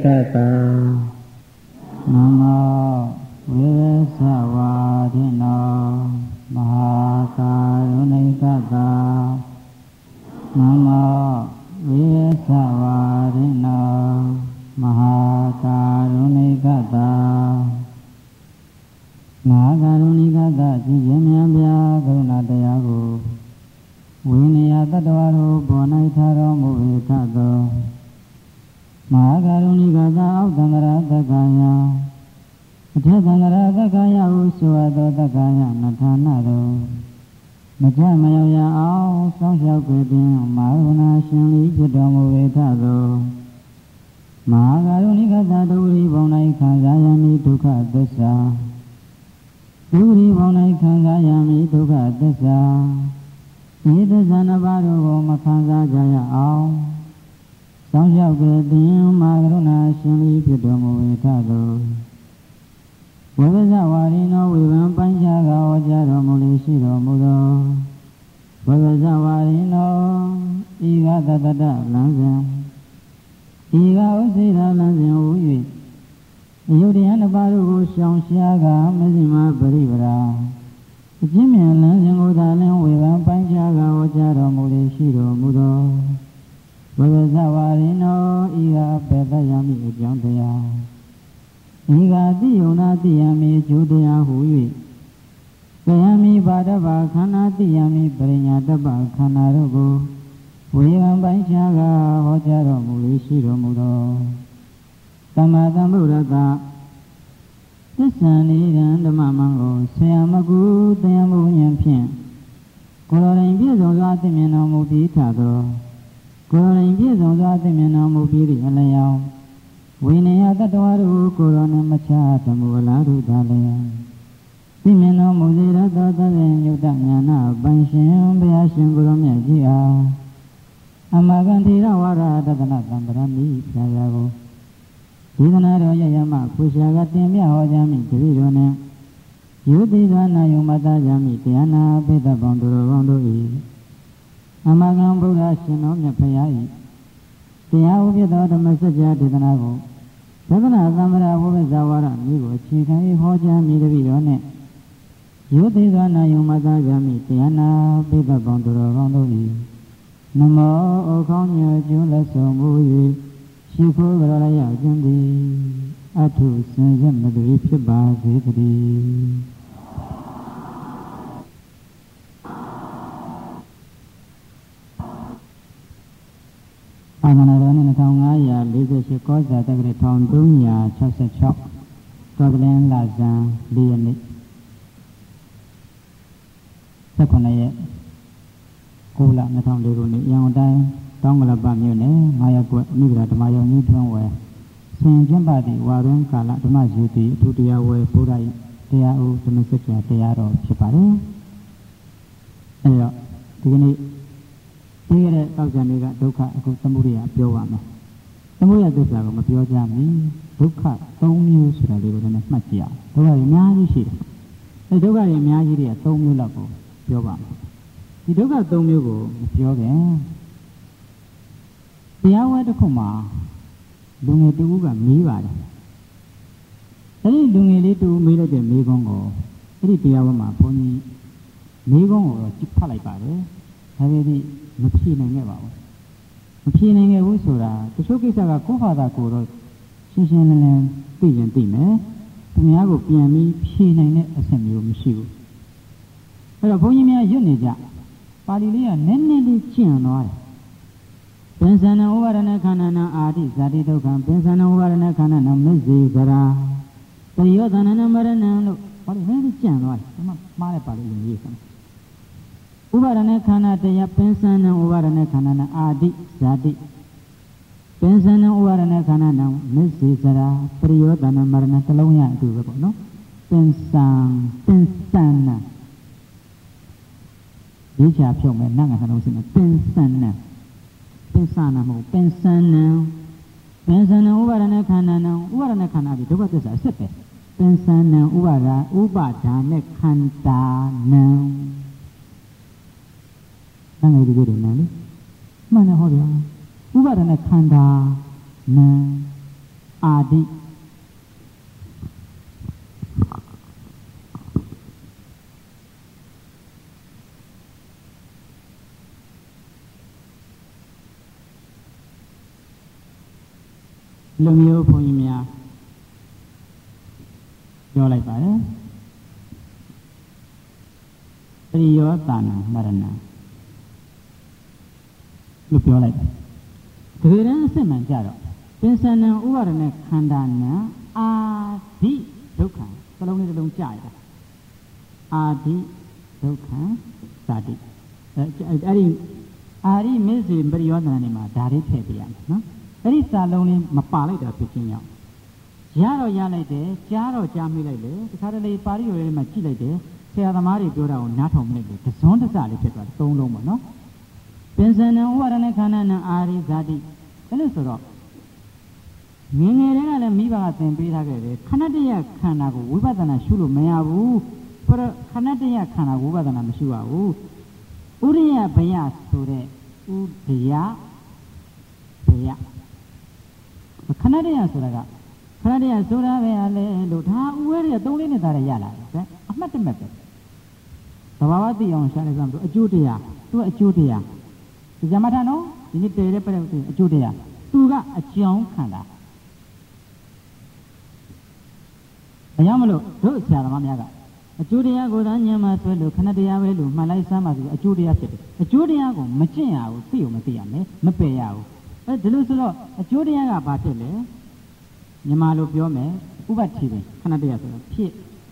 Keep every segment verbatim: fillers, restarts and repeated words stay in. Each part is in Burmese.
ตานโมเวสวาทิโนมหาการุณิกตานโมเวสวาทิโนมหาการุณิกตามหาการุณิกตခြင်းခြင်းမြတ်ဗျာကရုဏာတရားကိုဝိနည်းတတ္တဝါတို့ပေါ်၌ထားတော်မူ၏ထသောမဟာကရုဏိကသာအောက်သံဃာတက္ကယအထက်သံဃာတက္ကယဟုဆိုအပ်သောတက္ကယနှစ်ဌာနတို့မကြမရောက်ရအောင်စောင့်ရှောက်ကြခြင်းမဟာကရုဏာရှင်လီဖြစ်တော်မူ၏ထသောမဟာကရုဏိကသာဒုရိဘုံ၌ခံစားရမည်ဒုက္ခသစ္စာဒုရိဘုံ၌ခံစားရမည်ဒုက္ခသစ္စာဒီသစ္စာနှစ်ပါးတို့ကိုမခံစားကြရအောင်စောင့်ရှောက်ကြခြင်းမဟာကရုဏာရှင်လီဖြစ်တော်မူ၏ထသောဝိပဿနာဝါရိနောဝိဗံပိုင်းခြားကဟောကြားတော်မူလေရှိတော်မူသောဝိပဿနာဝါရိနောဤကတတတလမ်းစဉ်ဤကဥစေရလမ်းစဉ်ဟူ၍အယုဒ္ဓယနှစ်ပါးတို့ကိုရှောင်ရှားကမဇ္ဈိမပရိပရာအကျဉ်းမြန်လမ်းစဉ်ကိုသာလင်းဝေဖန်ပိုင်းခြားကဟောကြားတော်မူလေရှိတော်မူသောဝိပဿနာဝါရိနောဤကပေတယမိအကြောင်းတရားဤကတိယုံနာတိယမိအကျိုးတရားဟူ၍ကယမိပါဒဘာခန္ဓာတိယမိပရိညာတပ္ပခန္ဓာတို့ကိုဝေဖန်ပိုင်းခြားကဟောကြားတော်မူလေရှိတော်မူသောသမ္မာသမ္ဗုဒ္ဓတသစ္စာနိရံဓမ္မမံကိုဆရာမကုတရားမှုဉာဏ်ဖြင့်ကိုယ်တော်တိုင်ပြည့်စုံစွာသိမြင်တော်မူပြီးထသောကိုယ်တော်တိုင်ပြည့်စုံစွာသိမြင်တော်မူပြီးသည့်အလျောင်းဝိနည်းတတ္တဝါတို့ကိုယ်တော်နှင့်မချတမှုအလားတူသာလျင်သိမြင်တော်မူစေရသောသဗ္ဗညုတဉာဏပန်ရှင်ဘုရားရှင်ကိုယ်တော်မြတ်ကြီးအားအမဂန္တိရဝါရတတနာသံဗရမိဖြာရာကိုဒီကနာတော်ရရမဖွေရှာကတင်မြဟောကြားမိတပည့်တော်နှင့်ယုတိသာနာယုံမတကြမိတရားနာပိဋကပေါင်းသူတော်ကောင်းတို့၏အမဂံဗုဒ္ဓရှင်တော်မြတ်ဖရာ၏တရားဥပ္ပသောဓမ္မစကြာဒေသနာကိုသဒ္ဒနာသံဃာဝိပဿနာဝါဒမျိုးကိုအခြေခံ၍ဟောကြားမိတပည့်တော်နှင့်ယုတိသာနာယုံမတကြမိတရားနာပိဋကပေါင်းသူတော်ကောင်းတို့၏နမောဩခေါင်းညွကျူးလက်ဆောင်မူ၍ရှိခိုးကြရရခြင်းသည်အထုစင်စစ်မတည်းဖြစ်ပါစေတည်းအာမနာတော်နှစ်ထောင်ငါးရာလေးဆယ်ကောဇာတက္ကရာတစ်ထောင်သုံးရာ၆၆တော်ကလင်းလာဇန်လေးရက်နေ့၁၈ရက်ကိုလနှစ်ထောင်လေးခုနှစ်ရန်ကုန်တိုင်းတောင်းကလပမြို့နယ်ငါးရပ်ကွက်မိဂရာဓမ္မယုံကြီးထွန်းဝယ်ဆင်ကျင်းပသည့်ဝါရုံးကာလဓမ္မယူသည့်အထူးတရားဝယ်ဘုရား၏တရားဥဓမ္မစကြာတရားတော်ဖြစ်ပါတယ်။အဲဒီတော့ဒီကနေ့ပြီးခဲ့တဲ့တောက်ကြံတွေကဒုက္ခအခုသမုဒိယပြောပါမယ်။သမုဒိယသစ္စာကိုမပြောကြမီဒုက္ခသုံးမျိုးဆိုတာလေးကိုလည်းမှတ်ကြည့်အောင်။ဒုက္ခတွေအများကြီးရှိတယ်။အဲဒီဒုက္ခတွေအများကြီးတွေကသုံးမျိုးလောက်ကိုပြောပါမယ်။ဒီဒုက္ခသုံးမျိုးကိုမပြောခင်တရားဝဲတစ်ခုမှာလူငယ်တူကမေးပါတယ်။အဲဒီလူငယ်လေးတူမေးလိုက်တဲ့မေးခွန်းကိုအဲ့ဒီတရားဝဲမှာဘုန်းကြီးမေးခွန်းကိုတော့ကြည့်ဖတ်လိုက်ပါတယ်။ဒါပေမဲ့မဖြေနိုင်ခဲ့ပါဘူး။မဖြေနိုင်ခဲ့ဘူးဆိုတာတချို့ကိစ္စကကိုယ့်ဘာသာကိုယ်တော့ရှင်းရှင်းလင်းလင်းသိရင်သိမယ်။သူများကိုပြန်ပြီးဖြေနိုင်တဲ့အဆင့်မျိုးမရှိဘူး။အဲ့တော့ဘုန်းကြီးများရွတ်နေကြပါဠိလေးကနည်းနည်းလေးကျင့်သွားတယ်ပင်စဏဥပါဒနာခန္ဓာနာအာတိဇာတိဒုက္ခံပင်စဏဥပါဒနာခန္ဓာနာမစ္စေကရာပရိယောသနာနာမရဏံလို့ဘာလို့လဲကြံသွားတယ်မမှားတဲ့ပါဠိလိုရေးစမ်းဥပါဒနာခန္ဓာတရားပင်စဏဥပါဒနာခန္ဓာနာအာတိဇာတိပင်စဏဥပါဒနာခန္ဓာနာမစ္စေကရာပရိယောသနာမရဏတလုံးရအတူပဲပေါ့နော်ပင်စံပင်စဏဒီချာဖြုတ်မယ်နတ်ငါနှလုံးစီမယ်ပင်စဏပင်စဏမဟုတ်ပင်စဏပင်စဏဥပါဒနာခန္ဓာနာဥပါဒနာခန္ဓာဒီဒုက္ခသစ္စာအစစ်ပဲပင်စဏဥပါဒဥပါဒါနဲ့ခန္ဓာနံနာငယ်ဒီလိုတယ်နော်လေမှန်တယ်ဟောဗျာဥပါဒနာခန္ဓာနံดิလူမျိုးဘုန်းကြီးများပြောလိုက်ပါတယ်ပရိယောသနာမရဏလို့ပြောလိုက်တယ်တကယ်တမ်းအစစ်မှန်ကြတော့ပင်စဏံဥပါဒနဲ့ခန္ဓာနာအာဒိဒုက္ခစလုံးလေးတစ်လုံးကြာရတာအာဒိဒုက္ခဇာတိအဲ့ဒီအာရိမေဇေပရိယောသနာနေမှာဒါလေးထည့်ပြရမယ်နော်အဲ့ဒီစာလုံးလေးမပါလိုက်တာဖြစ်ချင်းကြောင့်ရတော့ရလိုက်တယ်ကြားတော့ကြားမိလိုက်တယ်တခါတလေပါဠိတော်လေးမှာကြည့်လိုက်တယ်ဆရာသမားတွေပြောတာကိုနားထောင်မိလိုက်တယ်တစွန်းတစလေးဖြစ်သွားတယ်သုံးလုံးပေါ့နော်ပင်စဏံဥပါဒနဲ့ခန္ဓာနာအာရိဇာတိအဲ့လိုဆိုတော့ငယ်ငယ်တည်းကလည်းမိဘကသင်ပေးထားခဲ့တယ်ခဏတည်းရခန္ဓာကိုဝိပဿနာရှုလို့မရဘူးခဏတည်းရခန္ဓာကိုဝိပဿနာမရှုရဘူးဥရိယဘယဆိုတဲ့ဥဒယဘယခဏတည်းရဆိုတာကခဏတည်းရဆိုတာပဲလေလို့ဒါဥဝဲရသုံးလေးနဲ့သားရရလာတယ်အမှတ်တမဲ့ပဲသဘာဝသိအောင်ရှာလိုက်စမ်းသူအကျိုးတရားသူအကျိုးတရားဒီဇမထနော်ဒီနေ့တည်တဲ့ပြည့်အကျိုးတရားသူကအကြောင်းခန္ဓာဘာကြောင့်မလို့တို့ဆရာသမားများကအကျိုးတရားကိုသာဉာဏ်မှာဆွဲလို့ခဏတရားပဲလို့မှတ်လိုက်စမ်းပါဆိုအကျိုးတရားဖြစ်တယ်အကျိုးတရားကိုမကျင့်ရဘူးသိုံမသိရမယ်မပယ်ရဘူးအဲဒီလိုဆိုတော့အကျိုးတရားကဘာဖြစ်လဲမြန်မာလိုပြောမယ်ဥပတိပဲခဏတရားဆိုတော့ဖြစ်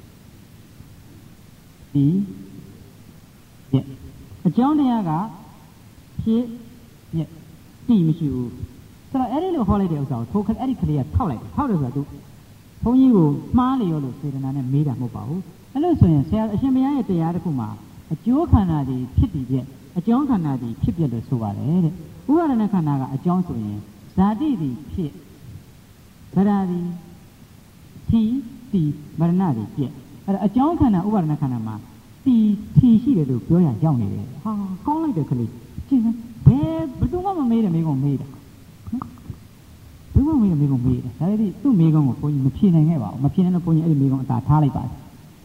ဒီရဲ့အကြောင်းတရားကဖြစ်ရဲ့တိမရှိဘူးဆိုတော့အဲ့ဒီလိုဟောလိုက်တဲ့ဥစ္စာကိုထိုးခအဲ့ဒီကလေးကထောက်လိုက်တယ်ထောက်တယ်ဆိုတော့သူဘုန်းကြီးကိုမှားလေရောလို့စေတနာနဲ့မေးတာမဟုတ်ပါဘူးအဲ့လိုဆိုရင်ဆရာအရှင်ဘုရားရဲ့တရားတစ်ခုမှာအကျိုးခန္ဓာတွေဖြစ်ပြီးပြအကြောင်းခန္ဓာတွေဖြစ်ပြလို့ဆိုပါတယ်တဲ့ဥပါဒณะခန္ဓာကအကြောင်းဆိုရင်ဇာတိတွေဖြစ်ဗရာတိသီတီမရဏတွေပြအဲ့ဒါအကြောင်းခန္ဓာဥပါဒณะခန္ဓာမှာတီထီရှိတယ်လို့ပြောရရောက်နေတယ်ဟာကောင်းလိုက်တဲ့ကလေးကြည့်စမ်းဘယ်ဘယ်သူမှမမေးတယ်မိကုံမေးတာဘယ်မှမေးတယ်မိကုံမေးတယ်ဒါပေမဲ့သူ့မိကုံကိုဘုန်းကြီးမဖြေနိုင်ခဲ့ပါဘူးမဖြေနိုင်တော့ဘုန်းကြီးအဲ့ဒီမိကုံအသာထားလိုက်ပါတယ်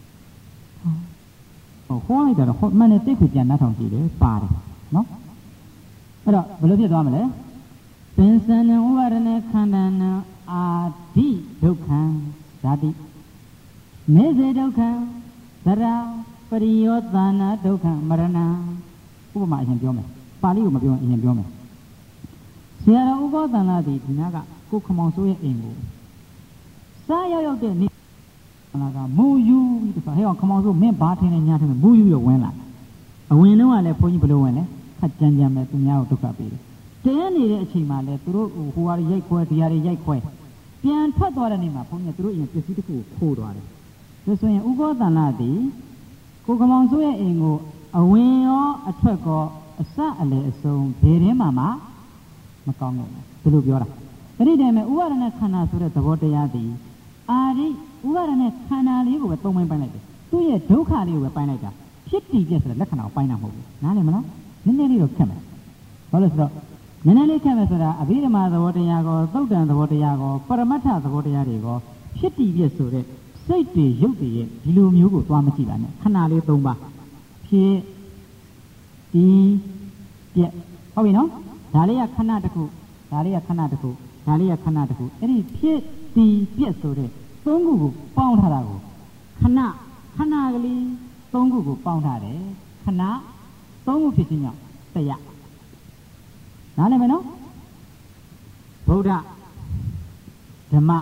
ဟောဟောလိုက်တော့ဟောမှန်တယ်တိတ်ကိုပြန်နှားထောင်ကြည့်တယ်ပါတယ်နော်အဲ့တော့ဘယ်လိုဖြစ်သွားမလဲပင်စဏံဥပါဒณะခန္ဓာနာအာဒိဒုက္ခံဇာတိမေဇေဒုက္ခံသရပရိယောသနာဒုက္ခံမရဏဥပမာအရင်ပြောမယ်ပါဠိကိုမပြောရင်အရင်ပြောမယ်ဆရာတော်ဥပောသန္တာသည်ဒီနာကကိုခမောင်ဆိုးရဲ့အိမ်ကိုစားရောက်ရောက်တဲ့နေ့လာကမူယူပြီးတော့ဟဲ့အောင်ခမောင်ဆိုးမင်းဘာထင်းနေညာထင်းနေမူယူရဝင်လာအဝင်တော့ကလည်းဘုန်းကြီးဘယ်လိုဝင်လဲခက်ကြမ်းကြမ်းပဲသူများကိုဒုက္ခပေးတယ်တဲနေတဲ့အချိန်မှာလည်းသူတို့ဟိုဟာတွေရိုက်ခွဲဒီဟာတွေရိုက်ခွဲပြန်ထွက်သွားတဲ့နေ့မှာဘုန်းကြီးကသူတို့အရင်ပစ္စည်းတစ်ခုကိုခိုးသွားတယ်ဒါဆိုရင်ဥပောသန္တာသည်ကိုခမောင်ဆိုးရဲ့အိမ်ကိုအဝင်ရောအထွက်ကောအစအလေအစုံဘယ်ထဲမှာမှမကောင်းဘူးဘယ်လိုပြောတာအဲ့ဒီတည်းမှာဥပါဒณะခန္ဓာဆိုတဲ့သဘောတရားသည်အာရိဥပါဒณะခန္ဓာလေးကိုပဲသုံးပိုင်းပိုင်းလိုက်တယ်သူ့ရဲ့ဒုက္ခလေးကိုပဲပိုင်းလိုက်တာဖြစ်တည်ပြဆိုတဲ့လက္ခဏာကိုပိုင်းတာမဟုတ်ဘူးနားလည်မလားနည်းနည်းလေးတော့ခက်မယ်ဘာလို့ဆိုတော့နည်းနည်းလေးခက်မယ်ဆိုတာအဘိဓမ္မာသဘောတရားကောသုတ်တန်သဘောတရားကောပရမတ္ထသဘောတရားတွေကောဖြစ်တည်ပြဆိုတဲ့စိတ်တွေရုပ်တွေရဲ့ဒီလိုမျိုးကိုသွားမကြည့်ပါနဲ့ခဏလေးသုံးပါဖြစ်တည်ပြဟုတ်ပြီနော်ဒါလေးကခဏတစ်ခုဒါလေးကခဏတစ်ခုဒါလေးကခဏတစ်ခုအဲ့ဒီဖြစ်တည်ပြဆိုတဲ့သုံးခုကိုပေါင်းထားတာကိုခဏခဏကလေးသုံးခုကိုပေါင်းထားတယ်ခဏသုံးခုဖြစ်ခြင်းကြောင့်တရားနားလည်မယ်နော်ဗုဒ္ဓဓမ္မ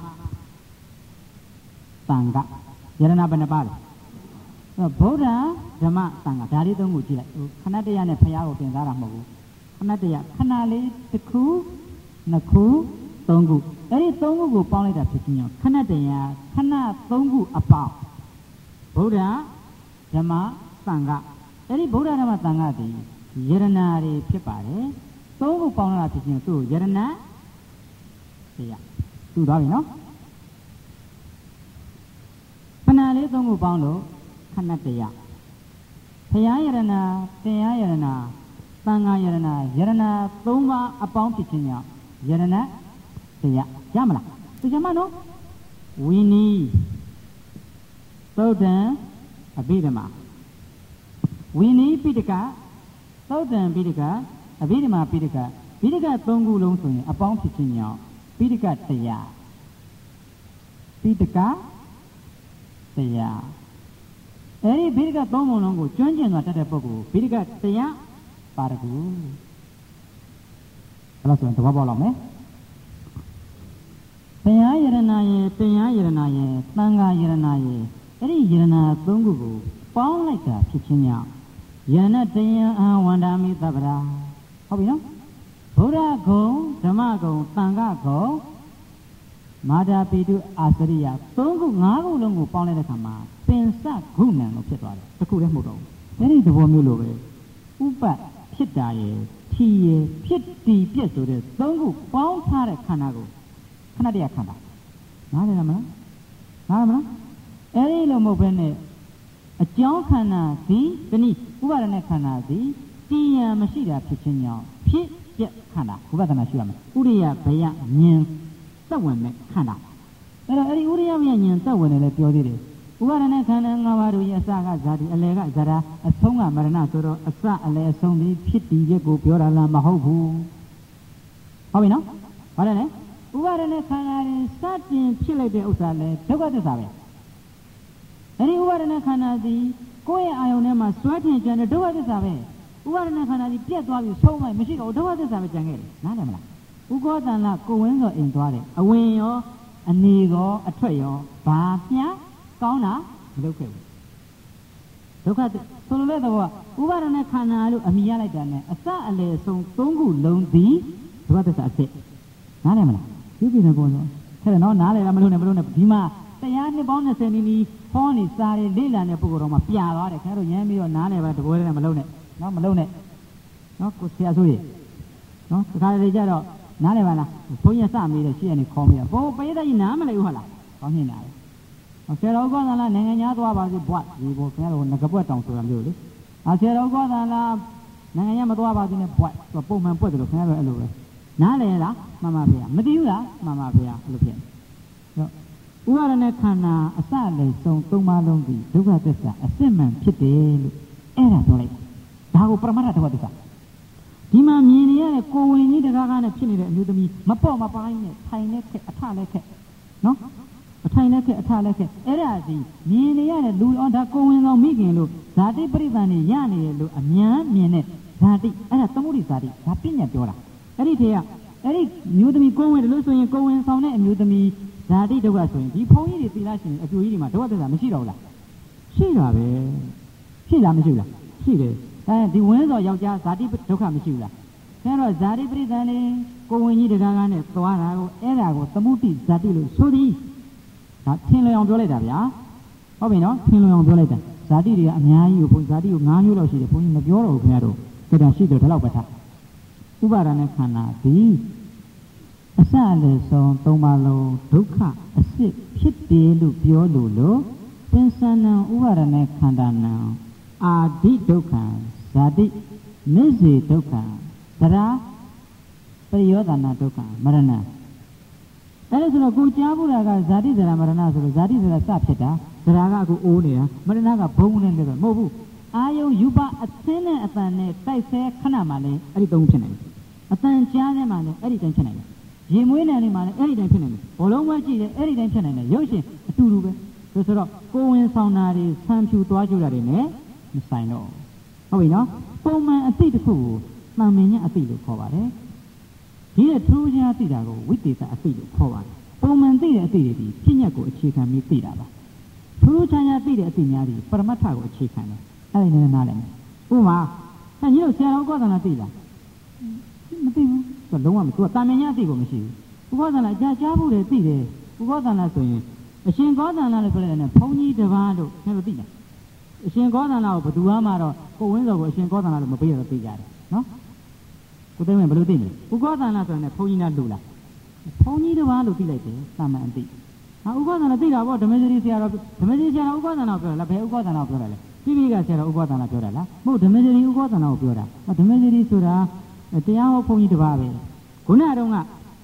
သံဃာယရဏဘယ်နှပါလဲဗုဒ္ဓဓမ္မသံဃာဒါလေးသုံးခုကြည့်လိုက်ခဏတရားနဲ့ဖရာကိုပြင်သားတာမဟုတ်ဘူးခဏတရားခဏလေးတစ်ခုနှစ်ခုသုံးခုအဲ့ဒီသုံးခုကိုပေါင်းလိုက်တာဖြစ်ခြင်းကြောင့်ခဏတရားခဏသုံးခုအပေါင်းဗုဒ္ဓဓမ္မသံဃာအဲ့ဒီဗုဒ္ဓဓမ္မသံဃာတည်ယရဏတွေဖြစ်ပါတယ်သုံးခုပေါင်းလာဖြစ်ခြင်းသူ့ယရဏတရားသူ့သွားပြီနော်ခဏလေးသုံးခုပေါင်းလို့ခဏတရားဖရာယရဏတရားယရဏသံဃာယရဏယရဏသုံးပါးအပေါင်းဖြစ်ခြင်းကြောင့်ယရဏတရားရမလားတခြားမနော်ဝိနည်းသုတ်တံအဘိဓမ္မာဝိနည်းပိဋကသုတ်တံပိဋကအဘိဓမ္မာပိဋကပိဋကသုံးခုလုံးဆိုရင်အပေါင်းဖြစ်ခြင်းကြောင့်ပိဋကတရားပိဋကတရားအဲ့ဒီပိဋကသုံးခုလုံးကိုကျွမ်းကျင်စွာတတ်တဲ့ပုဂ္ဂိုလ်ပိဋကတရားပါရဂုအဲ့လိုဆိုရင်သဘောပေါက်လောက်မယ်တရားယရဏရဲ့တရားယရဏရဲ့သံဃာယရဏရဲ့အဲ့ဒီယရဏသုံးခုကိုပေါင်းလိုက်တာဖြစ်ခြင်းကြောင့်ယရဏတရားအဝန္ဒာမိသဗ္ဗရာဟုတ်ပြီနော်ဘုရားဂုံဓမ္မဂုံသံဃာဂုံမာတာပိတုအာစရိယသုံးခုငါးခုလုံးကိုပေါင်းလိုက်တဲ့အခါမှာပင်စဂုဏံလို့ဖြစ်သွားတယ်တခုလည်းမဟုတ်တော့ဘူးအဲ့ဒီသဘောမျိုးလိုပဲဥပဖြစ်တာရဲ့ထီရဲ့ဖြစ်တီပြက်ဆိုတဲ့သုံးခုပေါင်းထားတဲ့ခန္ဓာကိုခဏတည်းခန္ဓာနားလည်လားမလားနားလည်မလားအဲ့ဒီလိုမဟုတ်ဘဲနဲ့အကြောင်းခန္ဓာသည်တနည်းဥပါဒณะခန္ဓာသည်တည်ရန်မရှိတာဖြစ်ခြင်းကြောင့်ဖြစ်ပြက်ခန္ဓာဥပဒနာရှိရမယ်ဥရိယဘယဉာဏ်သက်ဝင်တဲ့ခန္ဓာအဲ့တော့အဲ့ဒီဥရိယဘယဉာဏ်သက်ဝင်တယ်လည်းပြောသေးတယ်ဥပါဒณะခန္ဓာ၅ပါးတို့ရဲ့အစကဇာတိအလယ်ကဇရာအဆုံးကမရဏဆိုတော့အစအလယ်အဆုံးသည်ဖြစ်တည်ချက်ကိုပြောတာလားမဟုတ်ဘူးဟုတ်ပြီနော်ဘာလဲလဲဥပါဒณะခန္ဓာရင်စတင်ဖြစ်လိုက်တဲ့ဥစ္စာလဲဒုက္ခသစ္စာပဲအဲ့ဒီဥပါဒณะခန္ဓာသည်ကိုယ့်ရဲ့အာယုန်ထဲမှာစွဲထင်ကြတဲ့ဒုက္ခသစ္စာပဲဥပါဒณะခန္ဓာကြီးပြတ်သွားပြီဆုံးလိုက်မရှိတော့ဒုက္ခသစ္စာပဲကြံခဲ့တယ်နားလည်မလားဥက္ကောတန်လကိုဝင်းစောအိမ်သွားတယ်အဝင်ရောအနေရောအထွက်ရောဘာမျှကောင်းတာမလုပ်ခဲ့ဘူးဒုက္ခဆိုလိုတဲ့သဘောဥပါဒณะခန္ဓာလို့အမိရလိုက်တာနဲ့အစအလယ်ဆုံးသုံးခုလုံးသည်ဒုက္ခသစ္စာအစစ်နားလည်မလားယူပြီနေကုန်ဆိုခဲ့တယ်နော်နားလည်လားမလို့နဲ့မလို့နဲ့ဒီမှာတရားနှစ်ပေါင်း၂၀နီးနီးဟောနေစားရလေ့လာတဲ့ပုဂ္ဂိုလ်တော်မှာပြာသွားတယ်ခင်ဗျားတို့ညမ်းပြီးတော့နားလည်ပါတပွဲနဲ့မလို့နဲ့နော်မလို့နဲ့နော်ကိုဆရာဆိုရနော်တခါလေကြတော့နားလည်ပါလားဘုန်းကြီးစမေးတယ်ရှိရနေခေါ်မိတာဘိုးပရိသတ်ကြီးနားမလည်ဘူးဟုတ်လားကောင်းနေတာလေဆရာတော်ကောသလားနိုင်ငံသားသွားပါစေဘွတ်ဒီဘိုးခင်ဗျားတို့ငကပွက်တောင်ဆိုတာမျိုးလေအာဆရာတော်ကောသလားနိုင်ငံသားမသွားပါစေနဲ့ဘွတ်ဆိုပုံမှန်ပွက်တယ်လို့ခင်ဗျားတို့အဲ့လိုပဲနားလည်လားမှန်ပါဗျာမသိဘူးလားမှန်ပါဗျာအဲ့လိုဖြစ်ဥပါဒณะခန္ဓာအစလည်းဆုံးသုံးပါးလုံးဒီဒုက္ခသစ္စာအစစ်မှန်ဖြစ်တယ်လို့အဲ့ဒါပြောလိုက်ဒါကိုပရမတ္ထဒုက္ခသစ္စာဒီမှာမြင်နေရတဲ့ကိုဝင်ကြီးတကားကားနဲ့ဖြစ်နေတဲ့အမျိုးသမီးမပေါ့မပိုင်းနဲ့ထိုင်နဲ့ခက်အထလည်းခက်နော်အထိုင်လည်းခက်အထလည်းခက်အဲ့ဒါဒီမြင်နေရတဲ့လူအောင်ဒါကိုဝင်ဆောင်မိခင်လို့ဇာတိပရိသန်နေရနေတယ်လို့အများမြင်တဲ့ဇာတိအဲ့ဒါသမုဒိဇာတိဒါပညာပြောတာအဲ့ဒီထဲကအဲ့ဒီမျိုးသမီးကိုဝင်တယ်လို့ဆိုရင်ကိုဝင်ဆောင်တဲ့အမျိုးသမီးဇာတိဒုက္ခဆိုရင်ဒီဘုန်းကြီးတွေသိလားရှင်အကျိုးကြီးတွေမှာဒုက္ခသစ္စာမရှိတော့ဘူးလားရှိတာပဲရှိလားမရှိဘူးလားရှိတယ်အဲဒီဝင်းစော်ယောက်ျားဇာတိဒုက္ခမရှိဘူးလားအဲတော့ဇာတိပရိသန်လေးကိုဝင်ကြီးတကားကားနဲ့သွားတာကိုအဲ့ဒါကိုသမုဒိဇာတိလို့ဆိုသည်ဒါထင်လွင်အောင်ပြောလိုက်တာဗျာဟုတ်ပြီနော်ထင်လွင်အောင်ပြောလိုက်တာဇာတိတွေကအများကြီးကိုဘုန်းဇာတိကို၅မျိုးလောက်ရှိတယ်ဘုန်းကြီးမပြောတော့ဘူးခင်ဗျားတို့ဒါတောင်ရှိတယ်ဒီလောက်ပဲထားဥပါဒณะခန္ဓာသည်အစလည်းဆုံးသုံးပါလုံးဒုက္ခအစစ်ဖြစ်တယ်လို့ပြောလို့လို့ပင်စနံဥပါဒณะခန္ဓာနံအာဒိဒုက္ခဇာတိနိစေဒုက္ခသရာပရိယောဒနာဒုက္ခမရဏအဲ့ဒါဆိုတော့ကိုကြားဖို့တာကဇာတိသရာမရဏဆိုလို့ဇာတိသရာစဖြစ်တာသရာကအခုအိုးနေတာမရဏကဘုံနဲ့လည်းတော့မဟုတ်ဘူးအာယုယူပအသင်းနဲ့အတန်နဲ့တိုက်ဆဲခဏမှလည်းအဲ့ဒီသုံးဖြစ်နေတယ်အတန်ကြားထဲမှာလည်းအဲ့ဒီတိုင်းဖြစ်နေတယ်ရေမွေးနယ်နေမှာလည်းအဲ့ဒီတိုင်းဖြစ်နေတယ်ဘောလုံးဝဲကြည့်တယ်အဲ့ဒီတိုင်းဖြစ်နေတယ်ရုပ်ရှင်အတူတူပဲဆိုတော့ကိုဝင်ဆောင်တာတွေဆံဖြူသွားကြတာတွေနဲ့မဆိုင်တော့ဟုတ်ပြီနော်ပုံမှန်အသိတစ်ခုကိုမှန်မြင်ရအသိလို့ခေါ်ပါတယ်ဒီရဲ့ထူးခြားသိတာကိုဝိသေသအသိလို့ခေါ်ပါတယ်ပုံမှန်သိတဲ့အသိတွေဒီပြညတ်ကိုအခြေခံပြီးသိတာပါထူးခြားခြားသိတဲ့အသိများဒီပရမတ္ထကိုအခြေခံတယ်အဲ့ဒီနဲ့နားလည်မယ်ဥပမာအဲ့ညီတို့ဆရာတော်ကောသနာသိလားမသိဘူးသူကလုံးဝမသူကတာမင်ညာအသိကိုမရှိဘူးဥပဒေသနာကြားကြားဖို့လည်းသိတယ်ဥပဒေသနာဆိုရင်အရှင်ကောသနာလို့ပြောတယ်နဲ့ဘုန်းကြီးတစ်ပါးလို့ခင်ဗျားတို့သိလားအရှင်ကောသနာကိုဘယ်သူမှတော့ကိုဝင်းစောကိုအရှင်ကောသနာလို့မပေးရတော့သိကြတယ်နော်ကိုသိမယ်ဘယ်လိုသိမလဲဥကောသနာဆိုရင်ဘုန်းကြီးနာလူလားဘုန်းကြီးတစ်ပါးလို့သိလိုက်တယ်တာမန်အသိဟာဥကောသနာသိတာပေါ့ဓမ္မစရိဆရာတော်ဓမ္မစရိဆရာတော်ဥကောသနာကိုပြောတာလားဘယ်ဥကောသနာကိုပြောတာလဲတိပိကဆရာတော်ဥကောသနာပြောတာလားမဟုတ်ဓမ္မစရိဥကောသနာကိုပြောတာဓမ္မစရိဆိုတာတရားဟောဘုန်းကြီးတစ်ပါးပဲခုနကတော့ကဘ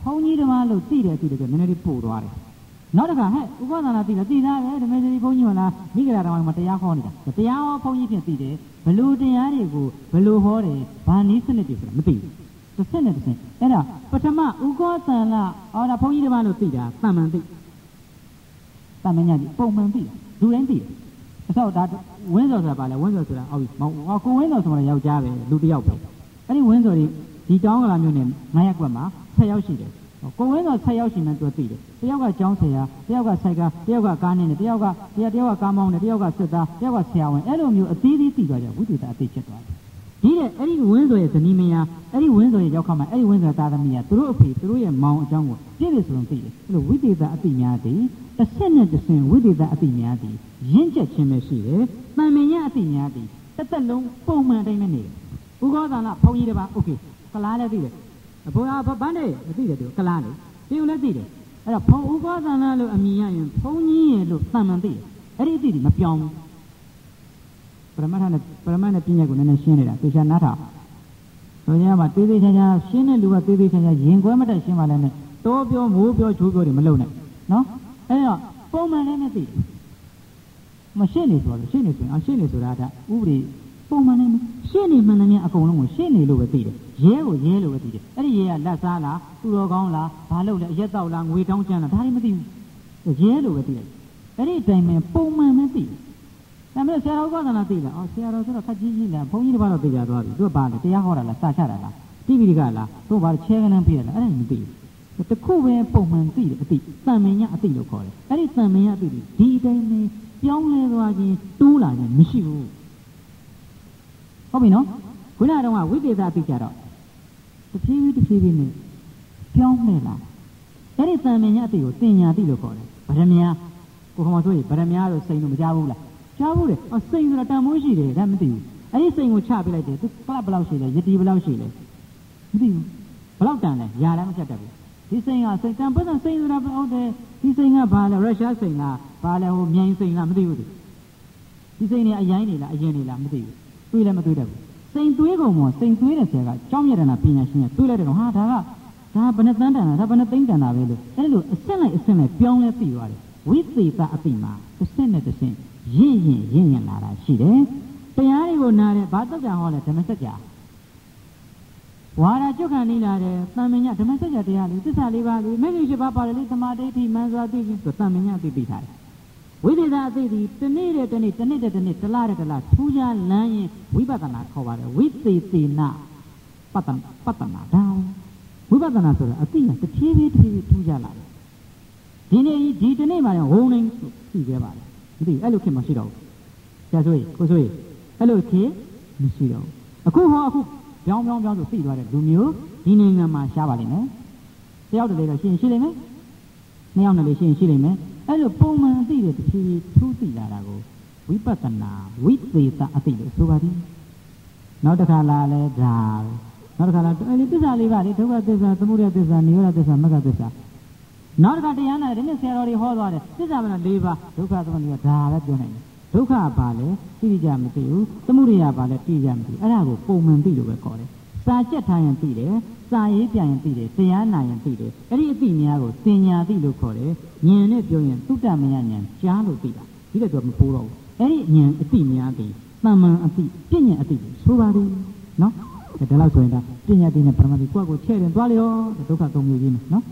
ဘုန်းကြီးဓမ္မလို့သိတယ်သိတယ်ဆိုနည်းနည်းလေးပို့သွားတယ်နောက်တစ်ခါဟဲ့ဥပဒနာသိတယ်သိသားပဲဓမ္မစရိဘုန်းကြီးမလားမိဂရာဓမ္မမှာတရားဟောနေတာတရားဟောဘုန်းကြီးဖြင့်သိတယ်ဘလို့တရားတွေကိုဘလို့ဟောတယ်ဘာနည်းစနစ်တွေဆိုတာမသိဘူးတစ်ဆက်နဲ့တစ်ဆက်အဲ့ဒါပထမဥကောသံလအော်ဒါဘုန်းကြီးဓမ္မလို့သိတာတန်မှန်သိတန်မှန်ညာကြီးပုံမှန်သိလူတိုင်းသိတယ်အဆောက်ဒါဝင်းစော်ဆိုတာပါလေဝင်းစော်ဆိုတာအော်ပြီဟောကိုဝင်းစော်ဆိုတာယောက်ျားပဲလူတစ်ယောက်ပဲအဲ့ဒီဝင်းစော်ဒီဒီတောင်းကလာမျိုးနဲ့ငါးရက်ကွက်မှာဆယ်ယောက်ရှိတယ်ကိုဝင်းစော်ဆယ်ယောက်ရှိမှသူသိတယ်တယောက်ကကျောင်းဆရာတယောက်ကဆိုင်ကားတယောက်ကကားနဲ့တယောက်ကတယောက်တယောက်ကကားမောင်းနဲ့တယောက်ကစစ်သားတယောက်ကဆရာဝန်အဲ့လိုမျိုးအသီးသီးသိသွားကြဝိသေသအသိဖြစ်သွားတယ်ဒီတဲ့အဲ့ဒီဝင်းစော်ရဲ့ဇနီးမယားအဲ့ဒီဝင်းစော်ရဲ့ရောက်ခါမှာအဲ့ဒီဝင်းစော်သားသမီးကသူတို့အဖေသူတို့ရဲ့မောင်အကြောင်းကိုပြည့်ပြည့်စုံစုံသိတယ်အဲ့လိုဝိသေသအသိများသည်တစ်ဆက်နဲ့တစ်ဆင့်ဝိသေသအသိများသည်ရင့်ကျက်ခြင်းပဲရှိတယ်တန်မြင်ရအသိများသည်တစ်သက်လုံးပုံမှန်တိုင်းနဲ့နေတယ်ဥကောသံလဘုန်းကြီးတစ်ပါးโอเคကလားလည်းသိတယ်ဘုရားဗန်းနဲ့မသိတယ်သူကလားလေဒီလိုလည်းသိတယ်အဲ့တော့ဘုံဥကောသံလလို့အမည်ရရင်ဘုန်းကြီးရဲ့လို့တန်မှန်သိတယ်အဲ့ဒီအသိဒီမပြောင်းဘူးပရမတ်နဲ့ပရမတ်နဲ့ပြည့်ညက်ကိုနည်းနည်းရှင်းနေတာသေချာနားထောင်ဆိုကြမှာသေးသေးချာချာရှင်းတဲ့လူကသေးသေးချာချာရင်ခွဲမတက်ရှင်းပါလဲနဲ့တောပြောမိုးပြောချိုးပြောတွေမလုပ်နဲ့နော်အဲ့တော့ပုံမှန်လည်းမသိဘူးမရှင်းနေဆိုတော့ရှင်းနေဆိုရင်အရှင်းနေဆိုတာကဥပဒေပုံမှန်လည်းရှင်းနေမှန်တယ်အကုန်လုံးကိုရှင်းနေလို့ပဲသိတယ်ရဲကိုရဲလို့ပဲသိတယ်အဲ့ဒီရဲကလက်စားလားသူတော်ကောင်းလားဘာလုပ်လဲအရက်တော့လားငွေတောင်းချမ်းလားဒါတွေမသိဘူးရဲလို့ပဲသိတယ်အဲ့ဒီအတိုင်းပဲပုံမှန်ပဲသိတယ်ဒါပေမဲ့ဆရာတော်ကသာသိလားအော်ဆရာတော်ဆိုတော့ခက်ကြီးကြီးလားဘုန်းကြီးတစ်ပါးတော့သိကြသွားပြီသူကဘာလဲတရားဟောတာလားစာချတာလားတိပိဋကလားသူကဘာလဲချဲကလန်းပြရလားအဲ့ဒါမသိဘူးတခုပဲပုံမှန်သိတယ်အသိတန်မင်ညအသိလို့ခေါ်တယ်အဲ့ဒီတန်မင်ညအသိဒီအတိုင်းပဲပြောင်းလဲသွားခြင်းတိုးလာခြင်းမရှိဘူးဟုတ်ပြီနော်ခုနကတော့ဝိသေသအသိကြတော့တဖြည်းဖြည်းတဖြည်းဖြည်းနဲ့ပြောင်းလဲလာအဲ့ဒီတန်မင်ညအသိကိုတင်ညာသိလို့ခေါ်တယ်ဗရမညာကိုခမဆိုရင်ဗရမညာလို့စိန်လို့မကြဘူးလားကြားဘူးလေအစိန်ဆိုတာတန်မိုးရှိတယ်ဒါမသိဘူးအဲ့ဒီစိန်ကိုချပြလိုက်တယ်သူပလဘလောက်ရှိလဲယတိဘလောက်ရှိလဲမသိဘူးဘလောက်တန်လဲຢာလည်းမချက်တတ်ဘူးဒီစိန်ကစိန်တန်ပတ်စိန်ဆိုတာဟုတ်တယ်ဒီစိန်ကဘာလဲရုရှားစိန်လားဘာလဲဟိုမြိုင်စိန်လားမသိဘူးဒီစိန်နေအရင်နေလားအရင်နေလားမသိဘူးတွေးလည်းမတွေးတတ်ဘူးစိန်သွေးကုန်မောစိန်သွေးတဲ့ဆရာကကြောင်းရတနာပညာရှင်ကတွေးလိုက်တယ်ကောင်ဟာဒါကဒါဘယ်နှတန်းတန်တာဒါဘယ်နှသိန်းတန်တာပဲလို့အဲ့လိုအစစ်လိုက်အစစ်လိုက်ပြောင်းလဲသိသွားတယ်ဝိသေသအသိမှာတစ်ဆင့်နဲ့တစ်ဆင့်ရင့်ရင်ရင့်ရင်လာတာရှိတယ်တရားတွေကိုနားတယ်ဘာတုတ်ကြဟောလဲဓမ္မစကြာဝါရကျွတ်ခံနေလာတယ်တန်မညဓမ္မစကြာတရားလေးသစ္စာလေးပါးလေးမဲ့ကြီးရှိပါပါတယ်လေသမာဓိဋ္ဌိမှန်စွာသိခြင်းဆိုတန်မညသိပြီးထားတယ်ဝိသေသအသိဒီတနေ့တဲ့တနေ့တနေ့တဲ့တနေ့တလားတဲ့တလားထူးခြားလမ်းရင်ဝိပဿနာခေါ်ပါတယ်ဝိသေသေနပတ္တပတ္တနာဒါဝိပဿနာဆိုတာအသိကတစ်ဖြည်းဖြည်းတစ်ဖြည်းဖြည်းထူးခြားလာတယ်ဒီနေ့ဒီတနေ့မှရင်ဝုံနေသိခဲ့ပါတယ်မသိအဲ့လိုခင်မရှိတော့ဘူးဆရာဆိုရင်ကိုဆိုရင်အဲ့လိုခင်မရှိတော့ဘူးအခုဟောအခုပြောင်းပြောင်းပြောင်းဆိုသိသွားတဲ့လူမျိုးဒီနိုင်ငံမှာရှားပါလိမ့်မယ်တယောက်တည်းတော့ရှင်းရှင်းလိမ့်မယ်နှစ်ယောက်နဲ့လည်းရှင်းရှင်းလိမ့်မယ်အဲ့လိုပုံမှန်သိတဲ့တစ်ဖြည်းဖြည်းထူးသိလာတာကိုဝိပဿနာဝိသေသအသိလို့ဆိုပါသည်နောက်တစ်ခါလာလဲဒါနောက်တစ်ခါလာအဲ့ဒီသစ္စာလေးပါလေဒုက္ခသစ္စာသမုဒယသစ္စာနိရောဓသစ္စာမဂ္ဂသစ္စာနောက်တစ်ခါတရားနာတယ်ဒီနေ့ဆရာတော်တွေဟောသွားတယ်သစ္စာမလား၄ပါးဒုက္ခသမုဒယဒါပဲပြောနိုင်တယ်ဒုက္ခဘာလဲသိကြမသိဘူးသမုဒယဘာလဲသိကြမသိဘူးအဲ့ဒါကိုပုံမှန်သိလို့ပဲခေါ်တယ်စာချက်ထားရင်သိတယ်စာရေးပြရင်သိတယ်တရားနာရင်သိတယ်အဲ့ဒီအသိများကိုသင်ညာသိလို့ခေါ်တယ်ဉာဏ်နဲ့ပြောရင်သုတ္တမယဉာဏ်ကြားလို့သိတာဒီလိုတော့မပိုးတော့ဘူးအဲ့ဒီဉာဏ်အသိများသည်တမ္မာအသိပညာအသိဆိုပါသည်နော်ဒါလောက်ဆိုရင်ဒါပညာသိနဲ့ပရမတ်သိကိုယ့်ကိုချဲ့ရင်သွားလျောဒုက္ခသုံးမျိုးကြီးမယ်နော်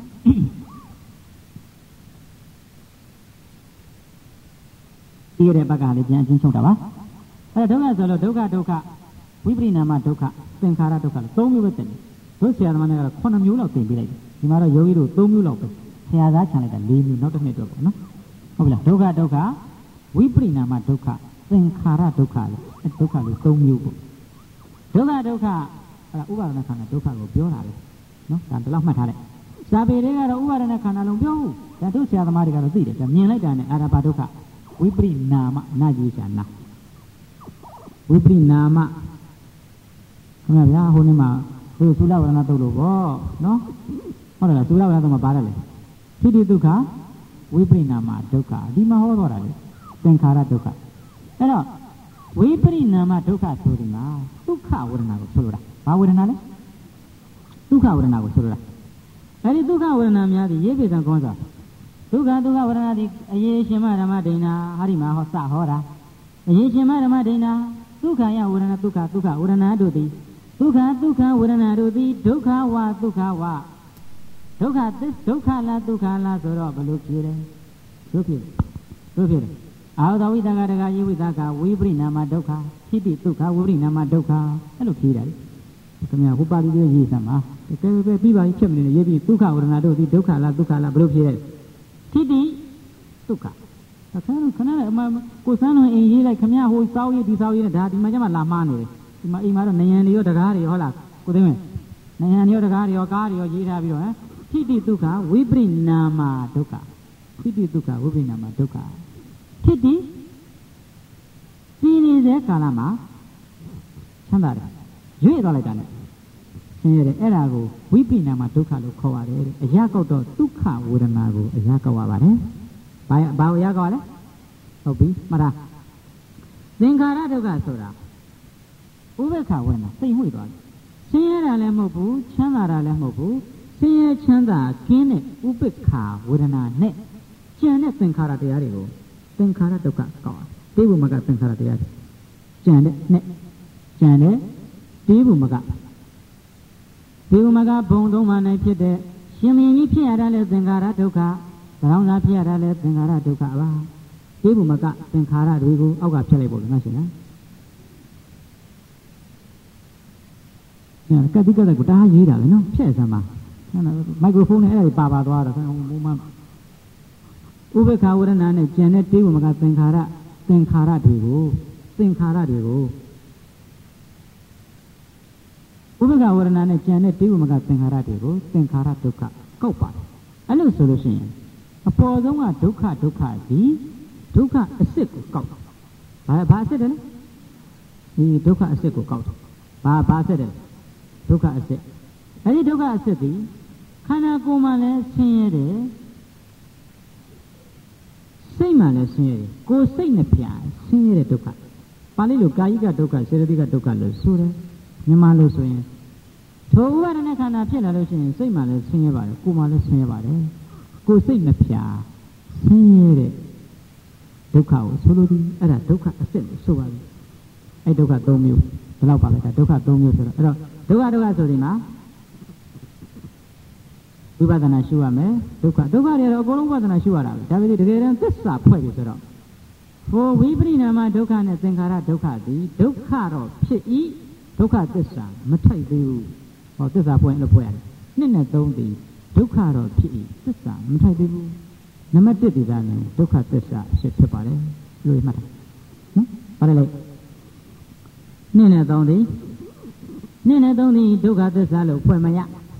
ဒီရတဲ့ဘက်ကလည်းပြန်အချင်းချုပ်တာပါအဲ့ဒါဒုက္ခဆိုလို့ဒုက္ခဒုက္ခဝိပရိနာမဒုက္ခသင်္ခါရဒုက္ခလို့သုံးမျိုးပဲတင်တယ်တို့ဆရာသမားတွေကတော့ခုနှစ်မျိုးလောက်သင်ပေးလိုက်တယ်ဒီမှာတော့ယောဂီတို့သုံးမျိုးလောက်ပဲဆရာသားခြံလိုက်တာ၄မျိုးနောက်တစ်နှစ်တော့ပေါ့နော်ဟုတ်ပြီလားဒုက္ခဒုက္ခဝိပရိနာမဒုက္ခသင်္ခါရဒုက္ခလို့အဲဒုက္ခလို့သုံးမျိုးပေါ့ဒုက္ခဒုက္ခအဲ့ဒါဥပါဒနာခန္ဓာဒုက္ခကိုပြောတာလေနော်ဒါတလောက်မှတ်ထားလိုက်စာပေတွေကတော့ဥပါဒနာခန္ဓာလုံးပြောဘူးဒါတို့ဆရာသမားတွေကတော့သိတယ်ဒါမြင်လိုက်တာနဲ့အာရပါဒုက္ခဝိပရိနာမနာယူချာနာဝိပရိနာမခင်ဗျာဗျာဟိုနေ့မှာဟိုသုလဝရဏတုတ်လို့ပေါ့နော်ဟုတ်တယ်လားသုလဝရဏတုတ်မှာပါတယ်လေဖြစ်ဒီဒုက္ခဝိပရိနာမဒုက္ခဒီမှာဟောတော့တာလေသင်္ခါရဒုက္ခအဲ့တော့ဝိပရိနာမဒုက္ခဆိုဒီမှာဒုက္ခဝေဒနာကိုဆိုလိုတာဘာဝေဒနာလဲဒုက္ခဝေဒနာကိုဆိုလိုတာအဲဒီဒုက္ခဝေဒနာများသည်ရေပိတံကောစွာဒုက္ခဒုက္ခဝေဒနာသည်အယေရှင်မဓမ္မဒိဏဟာဒီမှာဟောစဟောတာအယေရှင်မဓမ္မဒိဏဒုက္ခယဝေဒနာဒုက္ခဒုက္ခဝေဒနာတို့သည်ဒုက္ခဒုက္ခဝေဒနာတို့သည်ဒုက္ခဝဒုက္ခဝဒုက္ခသစ္ဒုက္ခလားဒုက္ခလားဆိုတော့ဘယ်လိုဖြေတယ်ဒုက္ခဒုက္ခအာဟုသောဝိသကတကယေဝိသကဝိပရိနာမဒုက္ခခိတိဒုက္ခဝိပရိနာမဒုက္ခအဲ့လိုဖြေတာလေခင်ဗျာဟိုပါဠိလေးရေးစမ်းပါကဲကဲပြီးပါပြီဖြစ်မနေရေးပြီးဒုက္ခဝေဒနာတို့သည်ဒုက္ခလားဒုက္ခလားဘယ်လိုဖြေလဲခိတိဒုက္ခအခါခဏနဲ့အမကိုစမ်းတော်အိမ်ရေးလိုက်ခင်ဗျာဟိုစောက်ရေးဒီစောက်ရေးနဲ့ဒါဒီမှာကျမှလာမှားနေတယ်ဒီမှာအိမ်မှာတော့နယံတွေရောတကားတွေရောဟုတ်လားကိုသိမ့်နယံတွေရောတကားတွေရောကားတွေရောရေးထားပြီးတော့ဟမ်ခိတိဒုက္ခဝိပရိနာမဒုက္ခခိတိဒုက္ခဝိပရိနာမဒုက္ခခိတိပြည်နေတဲ့ကာလမှာချမ်းသာတယ်ရွေ့သွားလိုက်တာနဲ့ဆင်းရဲတယ်အဲ့ဒါကိုဝိပရိနာမဒုက္ခလို့ခေါ်ပါတယ်တဲ့အရာကောက်တော့ဒုက္ခဝေဒနာကိုအရာကောက်ရပါတယ်ဘာဘာအရာကောက်လဲဟုတ်ပြီမှတ်တာသင်္ခါရဒုက္ခဆိုတာဥပ္ပခဝေဒနာသိမ့်မွေ့သွားတယ်ဆင်းရဲတာလည်းမဟုတ်ဘူးချမ်းသာတာလည်းမဟုတ်ဘူးဆင်းရဲချမ်းသာကင်းတဲ့ဥပ္ပခဝေဒနာနဲ့ကျန်တဲ့သင်္ခါရတရားတွေကိုသင်္ခါရဒုက္ခကောက်တေဘုမကသင်္ခါရတရားကျန်တဲ့နဲ့ကျန်တဲ့တေဘုမကတေဘုမကဘုံသုံးပါး၌ဖြစ်တဲ့ရှင်မင်းကြီးဖြစ်ရတာလဲသင်္ခါရဒုက္ခဘောင်းသာဖြစ်ရတာလဲသင်္ခါရဒုက္ခပါတေဘုမကသင်္ခါရတွေကိုအောက်ကဖြတ်လိုက်ဖို့လို့ငါရှင်နော်ကတိကတဲ့ကိုတားရေးတာပဲနော်ဖြည့်စမ်းပါမိုက်ခရိုဖုန်းနဲ့အဲ့ဒါပါပါသွားတော့ဘုံမှဥပ္ပခာဝရဏနဲ့ကျန်တဲ့တေဝမကသင်္ခါရသင်္ခါရတွေကိုသင်္ခါရတွေကိုဥပ္ပခာဝရဏနဲ့ကျန်တဲ့တေဝမကသင်္ခါရတွေကိုသင်္ခါရဒုက္ခကောက်ပါတယ်အဲ့လိုဆိုလို့ရှိရင်အပေါ်ဆုံးကဒုက္ခဒုက္ခဒီဒုက္ခအစစ်ကိုကောက်ဘာဘာအစစ်တယ်လဲဒီဒုက္ခအစစ်ကိုကောက်တယ်ဘာဘာအစစ်တယ်ဒုက္ခအစစ်အဲ့ဒီဒုက္ခအစစ်ဒီခန္ဓာကိုယ်မှာလည်းဆင်းရဲတယ်စိတ်မှလည်းဆင်းရဲတယ်ကိုယ်စိတ်နဲ့ပြဆင်းရဲတဲ့ဒုက္ခပါဠိလိုကာယိကဒုက္ခစေတသိကဒုက္ခလို့ဆိုတယ်မြန်မာလို့ဆိုရင်ထိုဥပါဒနာခန္ဓာဖြစ်လာလို့ရှိရင်စိတ်မှလည်းဆင်းရဲပါတယ်ကိုယ်မှလည်းဆင်းရဲပါတယ်ကိုယ်စိတ်နဲ့ပြဆင်းရဲတဲ့ဒုက္ခကိုဆိုလိုသည်အဲ့ဒါဒုက္ခအစစ်လို့ဆိုပါလိမ့်အဲ့ဒုက္ခ၃မျိုးဒီလောက်ပါပဲဒါဒုက္ခ၃မျိုးဆိုတော့အဲ့တော့ဒုက္ခဒုက္ခဆိုဒီမှာဝိပဿနာရှုရမယ်ဒုက္ခဒုက္ခတွေတော့အကုန်လုံးဝိပဿနာရှုရတာပဲဒါပေမဲ့တကယ်တမ်းသစ္စာဖွဲ့ပြီဆိုတော့ဟိုဝိပရိနာမဒုက္ခနဲ့သင်္ခါရဒုက္ခသည်ဒုက္ခတော့ဖြစ်ဤဒုက္ခသစ္စာမထိုက်သေးဘူးဟောသစ္စာဖွဲ့လို့ဖွဲ့ရတယ်နှစ်နဲ့သုံးသည်ဒုက္ခတော့ဖြစ်ဤသစ္စာမထိုက်သေးဘူးနံပါတ်တစ်ဒီကနေ့ဒုက္ခသစ္စာဖြစ်ဖြစ်ပါတယ်လို့မှတ်တာနော်ပါလေနှစ်နဲ့သုံးသည်နှစ်နဲ့သုံးသည်ဒုက္ခသစ္စာလို့ဖွဲ့မရ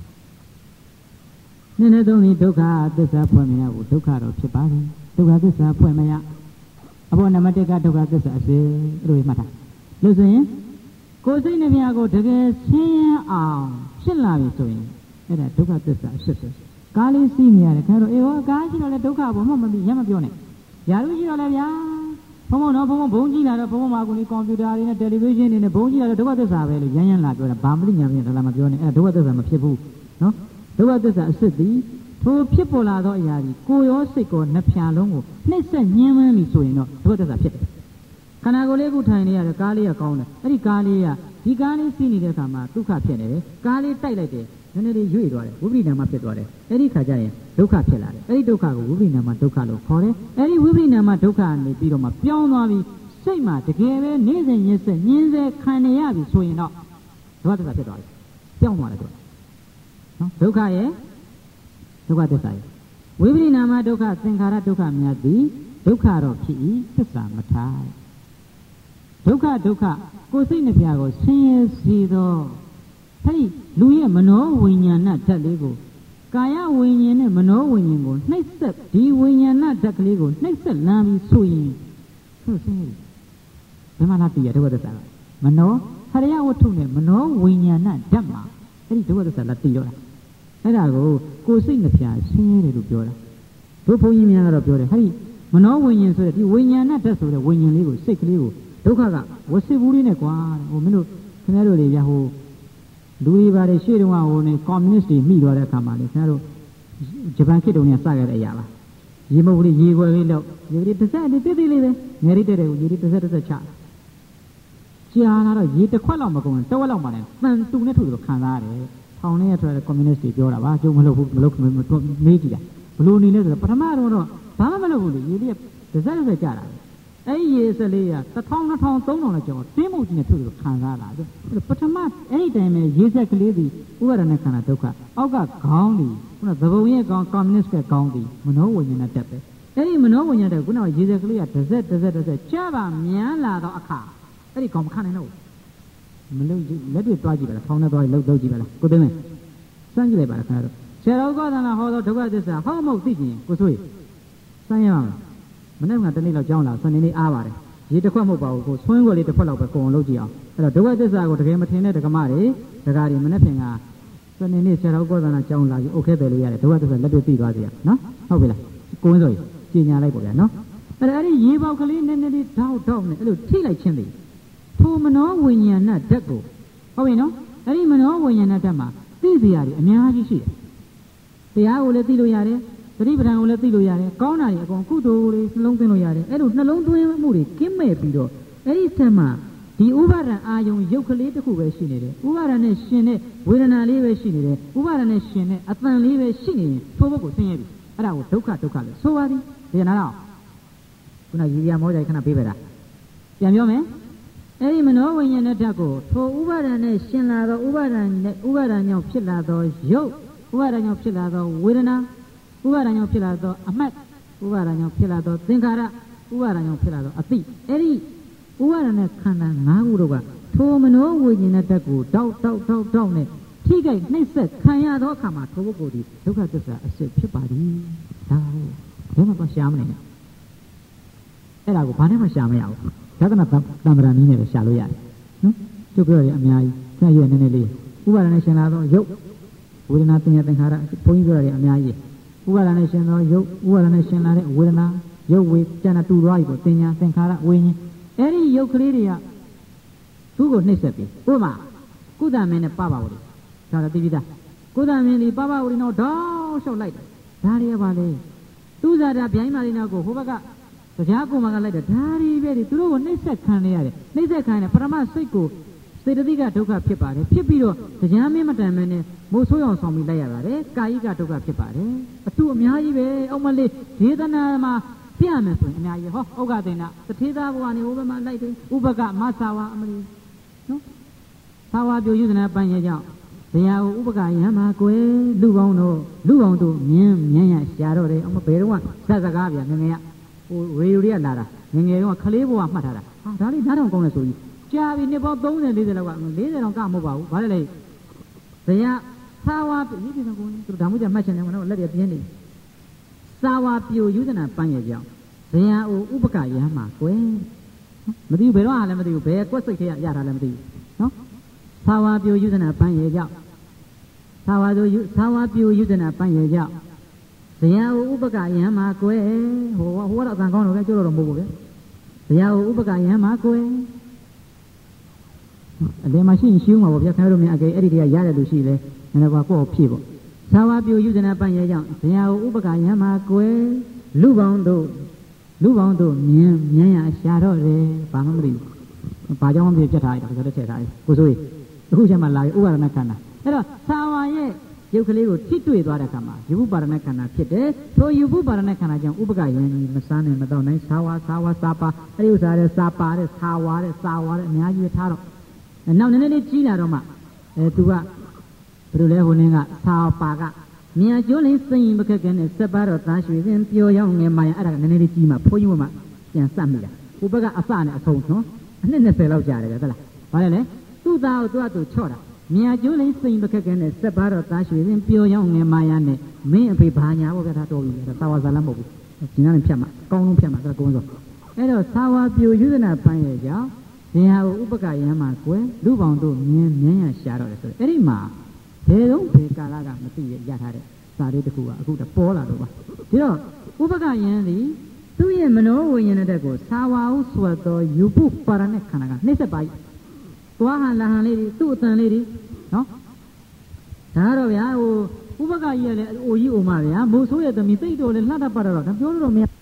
နှစ်နဲ့သုံးသည်ဒုက္ခသစ္စာဖွဲ့မရဘူးဒုက္ခတော့ဖြစ်ပါတယ်ဒုက္ခသစ္စာဖွဲ့မရအဘောနံပါတ်တစ်ကဒုက္ခသစ္စာအစစ်လို့မှတ်တာလို့ဆိုရင်ကိုယ်စိတ်နှပြကိုတကယ်ဆင်းရဲအောင်ဖြစ်လာပြီဆိုရင်အဲ့ဒါဒုက္ခသစ္စာအစစ်ပဲကားလေးစီးနေရတယ်ခင်ဗျားတို့အေးဟောကားရှိတော့လေဒုက္ခဘုံမမပြီးရမပြောနဲ့ယာရုရှိတော့လေဗျာဘုံဘုံတော့ဘုံဘုံဘုံကြည့်လာတော့ဘုံဘုံမှာကိုယ်ကွန်ပျူတာတွေနဲ့တယ်လီဗီရှင်းတွေနဲ့ဘုံကြည့်လာတော့ဒုက္ခသစ္စာပဲလို့ရမ်းရမ်းလာပြောတာဘာမလို့ညာပြန်တယ်လားမပြောနဲ့အဲ့ဒါဒုက္ခသစ္စာမဖြစ်ဘူးနော်ဒုက္ခသစ္စာအစစ်သည်ထိုဖြစ်ပေါ်လာသောအရာကြီးကိုရောစိတ်ကောနှဖြာလုံးကိုနှိမ့်ဆက်ညှင်းမှန်းပြီဆိုရင်တော့ဒုက္ခသစ္စာဖြစ်တယ်ခန္ဓာကိုယ်လေးခုထိုင်နေရတယ်ကားလေးကကောင်းတယ်အဲ့ဒီကားလေးကဒီကားလေးစီးနေတဲ့အခါမှာဒုက္ခဖြစ်နေတယ်ကားလေးတိုက်လိုက်တယ်နည်းနည်းလေးရွေ့သွားတယ်ဝိပရိနာမဖြစ်သွားတယ်အဲ့ဒီခါကျရင်ဒုက္ခဖြစ်လာတယ်အဲ့ဒီဒုက္ခကိုဝိပရိနာမဒုက္ခလို့ခေါ်တယ်အဲ့ဒီဝိပရိနာမဒုက္ခနေပြီးတော့မှပြောင်းသွားပြီးစိတ်မှာတကယ်ပဲနေ့စဉ်ရက်ဆက်ညင်းစေခံနေရပြီဆိုရင်တော့ဒုက္ခသစ္စာဖြစ်သွားပြီပြောင်းသွားတယ်တော့နော်ဒုက္ခရဲ့ဒုက္ခသစ္စာရဲ့ဝိပရိနာမဒုက္ခသင်္ခါရဒုက္ခများသည်ဒုက္ခတော့ဖြစ်၏သစ္စာမထားဒုက္ခဒုက္ခကိုယ်စိတ်နှပြကိုဆင်းရဲစေသောအဲ့ဒီလူရဲ့မနောဝိညာဏဓာတ်လေးကိုကာယဝိညာဉ်နဲ့မနောဝိညာဉ်ကိုနှိပ်စက်ဒီဝိညာဏဓာတ်ကလေးကိုနှိပ်စက်လာပြီးဆိုရင်ဟုတ်ဆင်းရဲဘယ်မှာလာတည်ရဒုက္ခသစ္စာမနောဟရိယဝတ္ထုနဲ့မနောဝိညာဏဓာတ်မှာအဲ့ဒီဒုက္ခသစ္စာလာတည်တော့တာအဲ့ဒါကိုကိုယ်စိတ်နှပြဆင်းရဲတယ်လို့ပြောတာဘုဘုန်းကြီးများကတော့ပြောတယ်ဟဲ့မနောဝိညာဉ်ဆိုတဲ့ဒီဝိညာဏဓာတ်ဆိုတဲ့ဝိညာဉ်လေးကိုစိတ်ကလေးကိုဒုက္ခကဝစစ်ဘူးလေးနဲ့ကွာဟိုမင်းတို့ခင်ဗျားတို့တွေဗျာဟိုလူတွေပါလေရှေ့တုန်းကဟိုနေကွန်မြူနစ်တွေမိသွားတဲ့အခါမှာလေခင်ဗျားတို့ဂျပန်ခေတ်တုန်းကစခဲ့တဲ့အရာပါရေမုတ်လေးရေခွဲလေးတော့ရေတွေတစ်ဆက်တစ်သေးလေးပဲငယ်လေးတဲ့တဲ့ကိုရေတွေတစ်ဆက်တစ်ဆက်ချကြာလာတော့ရေတစ်ခွက်လောက်မကုန်တဝက်လောက်မှလည်းတန်တူနဲ့ထုတ်လို့ခံစားရတယ်ထောင်ထဲရထွက်တဲ့ကွန်မြူနစ်တွေပြောတာပါကျုပ်မလုပ်ဘူးမလုပ်မေးကြည့်တာဘလို့နေလဲဆိုတော့ပထမတော့တော့ဘာမှမလုပ်ဘူးလေရေလေးတစ်ဆက်တစ်ဆက်ကြတာအဲ့ဒီရေစလေးကတစ်ထောင်နှစ်ထောင်သုံးထောင်လောက်ကျော်တင်းမုတ်ကြီးနဲ့ထုတ်လို့ခံစားလာတယ်ပထမအဲ့ဒီတိုင်းပဲရေဆက်ကလေးစီဥပါဒณะခန္ဓာဒုက္ခအောက်ကခေါင်းဒီခုနသဘုံရဲ့ခေါင်းကွန်မြူနစ်ကခေါင်းဒီမနောဝိညာဏတက်ပဲအဲ့ဒီမနောဝိညာဏတက်ခုနကရေဆက်ကလေးကတစ်ဆက်တစ်ဆက်တစ်ဆက်ကြပါမြန်လာတော့အခါအဲ့ဒီခေါင်းမခံနိုင်တော့မလို့လက်တွေတွားကြည့်ပါလားထောင်းနဲ့တွားလှုပ်လှုပ်ကြည့်ပါလားကိုသိမ်းမယ်စမ်းကြည့်လိုက်ပါလားခင်ဗျားတို့ဆရာတော်ကသနာဟောတော့ဒုက္ခသစ္စာဟောမဟုတ်သိကျင်ကိုဆိုရစမ်းရအောင်မနေ့ကတနေ့လောက်ကြောင်းလာစနေနေ့အားပါတယ်ရေတစ်ခွက်မဟုတ်ပါဘူးကိုဆွင်းခွက်လေးတစ်ခွက်လောက်ပဲကုန်အောင်လုပ်ကြည့်အောင်အဲ့တော့ဒုက္ခသစ္စာကိုတကယ်မထင်တဲ့ဒကမတွေဒကာတွေမနေ့ပြင်ကစနေနေ့ဆရာတော်ကသနာကြောင်းလာပြီးအုတ်ခဲတယ်လို့ရတယ်ဒုက္ခသစ္စာလက်တွေ့သိသွားစေရနော်ဟုတ်ပြီလားကိုင်းဆိုရင်ကြည်ညာလိုက်ပေါ့ဗျာနော်အဲ့ဒါအဲ့ဒီရေပေါက်ကလေးနည်းနည်းလေးတောက်တောက်နဲ့အဲ့လိုထိလိုက်ချင်းသေးထိုမနောဝိညာဏဓာတ်ကိုဟုတ်ပြီနော်အဲ့ဒီမနောဝိညာဏဓာတ်မှာသိစရာတွေအများကြီးရှိတယ်တရားကိုလည်းသိလို့ရတယ်သတိပဋ္ဌာန်ကိုလည်းသိလို့ရတယ်ကောင်းတာတွေအကုန်ကုသိုလ်တွေနှလုံးသွင်းလို့ရတယ်အဲ့လိုနှလုံးသွင်းမှုတွေကင်းမဲ့ပြီးတော့အဲ့ဒီဆက်မှာဒီဥပါဒံအာယုံရုပ်ကလေးတစ်ခုပဲရှိနေတယ်ဥပါဒံနဲ့ရှင်တဲ့ဝေဒနာလေးပဲရှိနေတယ်ဥပါဒံနဲ့ရှင်တဲ့အတန်လေးပဲရှိနေရင်ထိုဘက်ကိုဆင်းရဲပြီအဲ့ဒါကိုဒုက္ခဒုက္ခလို့ဆိုပါသည်ဒီနာတော့ခုနရည်ရမောကြိုင်ခဏပေးပဲလားပြန်ပြောမယ်အဲ့ဒီမနောဝိညာဏဓာတ်ကိုထိုဥပါဒံနဲ့ရှင်လာသောဥပါဒံနဲ့ဥပါဒံကြောင့်ဖြစ်လာသောရုပ်ဥပါဒံကြောင့်ဖြစ်လာသောဝေဒနာဥပါဒံကြောင့်ဖြစ်လာသောအမှတ်ဥပါဒံကြောင့်ဖြစ်လာသောသင်္ခါရဥပါဒံကြောင့်ဖြစ်လာသောအသိအဲ့ဒီဥပါဒံနဲ့ခန္ဓာ၅ခုတို့ကထိုမနောဝိညာဏဓာတ်ကိုတောက်တောက်တောက်တောက်နဲ့ထိခိုက်နှိပ်စက်ခံရသောအခါမှာထိုပုဂ္ဂိုလ်ဒီဒုက္ခသစ္စာအစစ်ဖြစ်ပါသည်ဒါဘယ်မှာပါရှာမနေနဲ့အဲ့ဒါကိုဘာနဲ့မှရှာမရဘူးဒါကနတံ္ဍရာနည်းနဲ့ပဲရှာလို့ရတယ်နော်ကျုပ်ပြောရအများကြီးဆက်ရနည်းနည်းလေးဥပါဒနဲ့ရှင်လာသောရုပ်ဝေဒနာသင်္ညာသင်္ခါရဘုန်းကြီးပြောရတယ်အများကြီးဥပါဒနဲ့ရှင်သောရုပ်ဥပါဒနဲ့ရှင်လာတဲ့ဝေဒနာရုပ်ဝေကျန်တာတူသွားပြီပေါ့သင်္ညာသင်္ခါရဝိညာဉ်အဲ့ဒီရုပ်ကလေးတွေကသူ့ကိုနှိပ်စက်ပြီဥပမာကုသမင်းနဲ့ပပဝရီဒါတော့သိပြီသားကုသမင်းဒီပပဝရီတော့တောက်လျှောက်လိုက်တယ်ဒါတွေကပါလေသူ့ဇာတာဗျိုင်းမာရီနောက်ကိုဟိုဘက်ကတရားကိုမှကလိုက်တယ်ဒါတွေပဲဒီသူတို့ကိုနှိပ်စက်ခံနေရတယ်နှိပ်စက်ခံနေပရမစိတ်ကိုစေတသိကဒုက္ခဖြစ်ပါတယ်ဖြစ်ပြီးတော့တရားမင်းမတန်မင်းနဲ့မိုးဆိုးအောင်ဆောင်ပြီးလိုက်ရပါတယ်ကာယိကဒုက္ခဖြစ်ပါတယ်အတူအများကြီးပဲအောက်မလေးဒေသနာမှာပြမယ်ဆိုရင်အများကြီးဟောဥက္ကသေနတထေသာဘဝနေဟိုဘက်မှာလိုက်တယ်ဥပကမသာဝအမလီနော်သာဝပြိုယူဇနာပန်းရဲ့ကြောင့်တရားကိုဥပကယံမှာကွယ်လူပေါင်းတို့လူပေါင်းတို့မြင်းမြန်းရရှာတော့တယ်အမဘယ်တော့မှစက်စကားဗျာငငယ်ကဟိုရေဒီယိုတွေကလာတာငငယ်တော့ခလေးဘဝမှတ်ထားတာဟာဒါလေးနားထောင်ကောင်းတယ်ဆိုကြီးကြာပြီနှစ်ပေါင်းသုံးဆယ်လေးဆယ်လောက်ကလေးဆယ်တောင်ကမဟုတ်ပါဘူးဘာလဲလဲတရားသာဝပြည့်ပြည်စုံကုန်သူဒါမှမဟုတ်မှတ်ချင်တယ်မနော်လက်ရပြင်းနေသာဝပြိုယူဇနာပန်းရဲ့ကြောင့်ဇယံအိုဥပကယံမှာကွယ်မသိဘူးဘယ်တော့မှလည်းမသိဘူးဘယ်ကွက်စိတ်ထဲရတာလည်းမသိဘူးနော်သာဝပြိုယူဇနာပန်းရဲ့ကြောင့်သာဝတို့သာဝပြိုယူဇနာပန်းရဲ့ကြောင့်ဇယံအိုဥပကယံမှာကွယ်ဟိုဟိုကတော့အကံကောင်းတော့ပဲကျိုးတော့မဟုတ်ဘူးဗျဇယံအိုဥပကယံမှာကွယ်အလယ်မှာရှိရင်ရှင်းမှာပေါ့ဗျာခင်ဗျားတို့မြန်အကယ်အဲ့ဒီတည်းရတဲ့လူရှိလေနည်းနည်းပါကိုယ့်ကိုဖြည့်ပေါ့သာဝပြိုယူဇနာပန်းရဲ့ကြောင့်ဇယံအိုဥပကယံမှာကွယ်လူပေါင်းတို့လူပေါင်းတို့မြင်မြင်ရရှာတော့တယ်ဘာမှမသိဘူးဘာကြောင့်မှပြတ်ထားရတာဆိုတော့ထည့်ထားတယ်ကိုစိုးကြီးအခုချက်မှလာပြီးဥပါဒณะခန္ဓာအဲ့တော့သာဝရဲ့ရုပ်ကလေးကိုထိတွေ့သွားတဲ့အခါမှာယူပုပါဒณะခန္ဓာဖြစ်တယ်ထိုယူပုပါဒณะခန္ဓာကြောင့်ဥပကယံကြီးမစားနိုင်မတော့နိုင်သာဝသာဝစာပါအဲ့ဒီဥစ္စာတဲ့စာပါတဲ့သာဝတဲ့စာဝတဲ့အများကြီးထားတော့နောက်နည်းနည်းလေးကြီးလာတော့မှအဲသူကဘယ်လိုလဲဟိုနင်းကသာပါကမြန်ကျိုးလင်းစိတ်ရင်ပခက်ကဲနဲ့စက်ပါတော့သားရွှေစင်ပျော်ရောက်ငယ်မာရအဲ့ဒါကနည်းနည်းလေးကြီးမှဘုန်းကြီးမှပြန်စက်မိတာဟိုဘက်ကအစနဲ့အဆုံးနော်အနှစ်နှစ်ဆယ်လောက်ကြာတယ်ဗျဟုတ်လားဘာလဲလဲသူ့သားကိုသူ့အတူချော့တာမြန်ကျိုးလင်းစိတ်ရင်ပခက်ကဲနဲ့စက်ပါတော့သားရွှေစင်ပျော်ရောက်ငယ်မာရနဲ့မင်းအဖေဘာညာပေါ့ဗျဒါတော်ပြီဒါသာဝဇာလမ်းမဟုတ်ဘူးဒီနားနဲ့ဖြတ်မှာအကောင်းဆုံးဖြတ်မှာဒါကုန်းစောအဲ့တော့သာဝပြိုယူဇနာပန်းရဲ့ကြောင့်ဇင်ဟာကိုဥပကယံမှာကွယ်လူပေါင်းတို့မြင်မြင်ရရှာတော့တယ်ဆိုတော့အဲ့ဒီမှာဘယ်တော့ဘယ်ကာလကမသိရရထားတဲ့စာလေးတစ်ခုကအခုတပေါ်လာတော့ပါဒီတော့ဥပကယံသည်သူ့ရဲ့မနောဝိညာဏတက်ကိုသာဝဟုဆိုသောယူပုပါရณะခန္ဓာကနှိမ့်ဆက်ပါသွားဟန်လာဟန်လေးတွေသူ့အတန်လေးတွေနော်ဒါတော့ဗျာဟိုဥပကကြီးကလည်းအိုကြီးအိုမဗျာမိုးဆိုးရဲ့သမီးသိတော့လည်းလှတတ်ပါတော့ဒါပြောလို့တော့မရ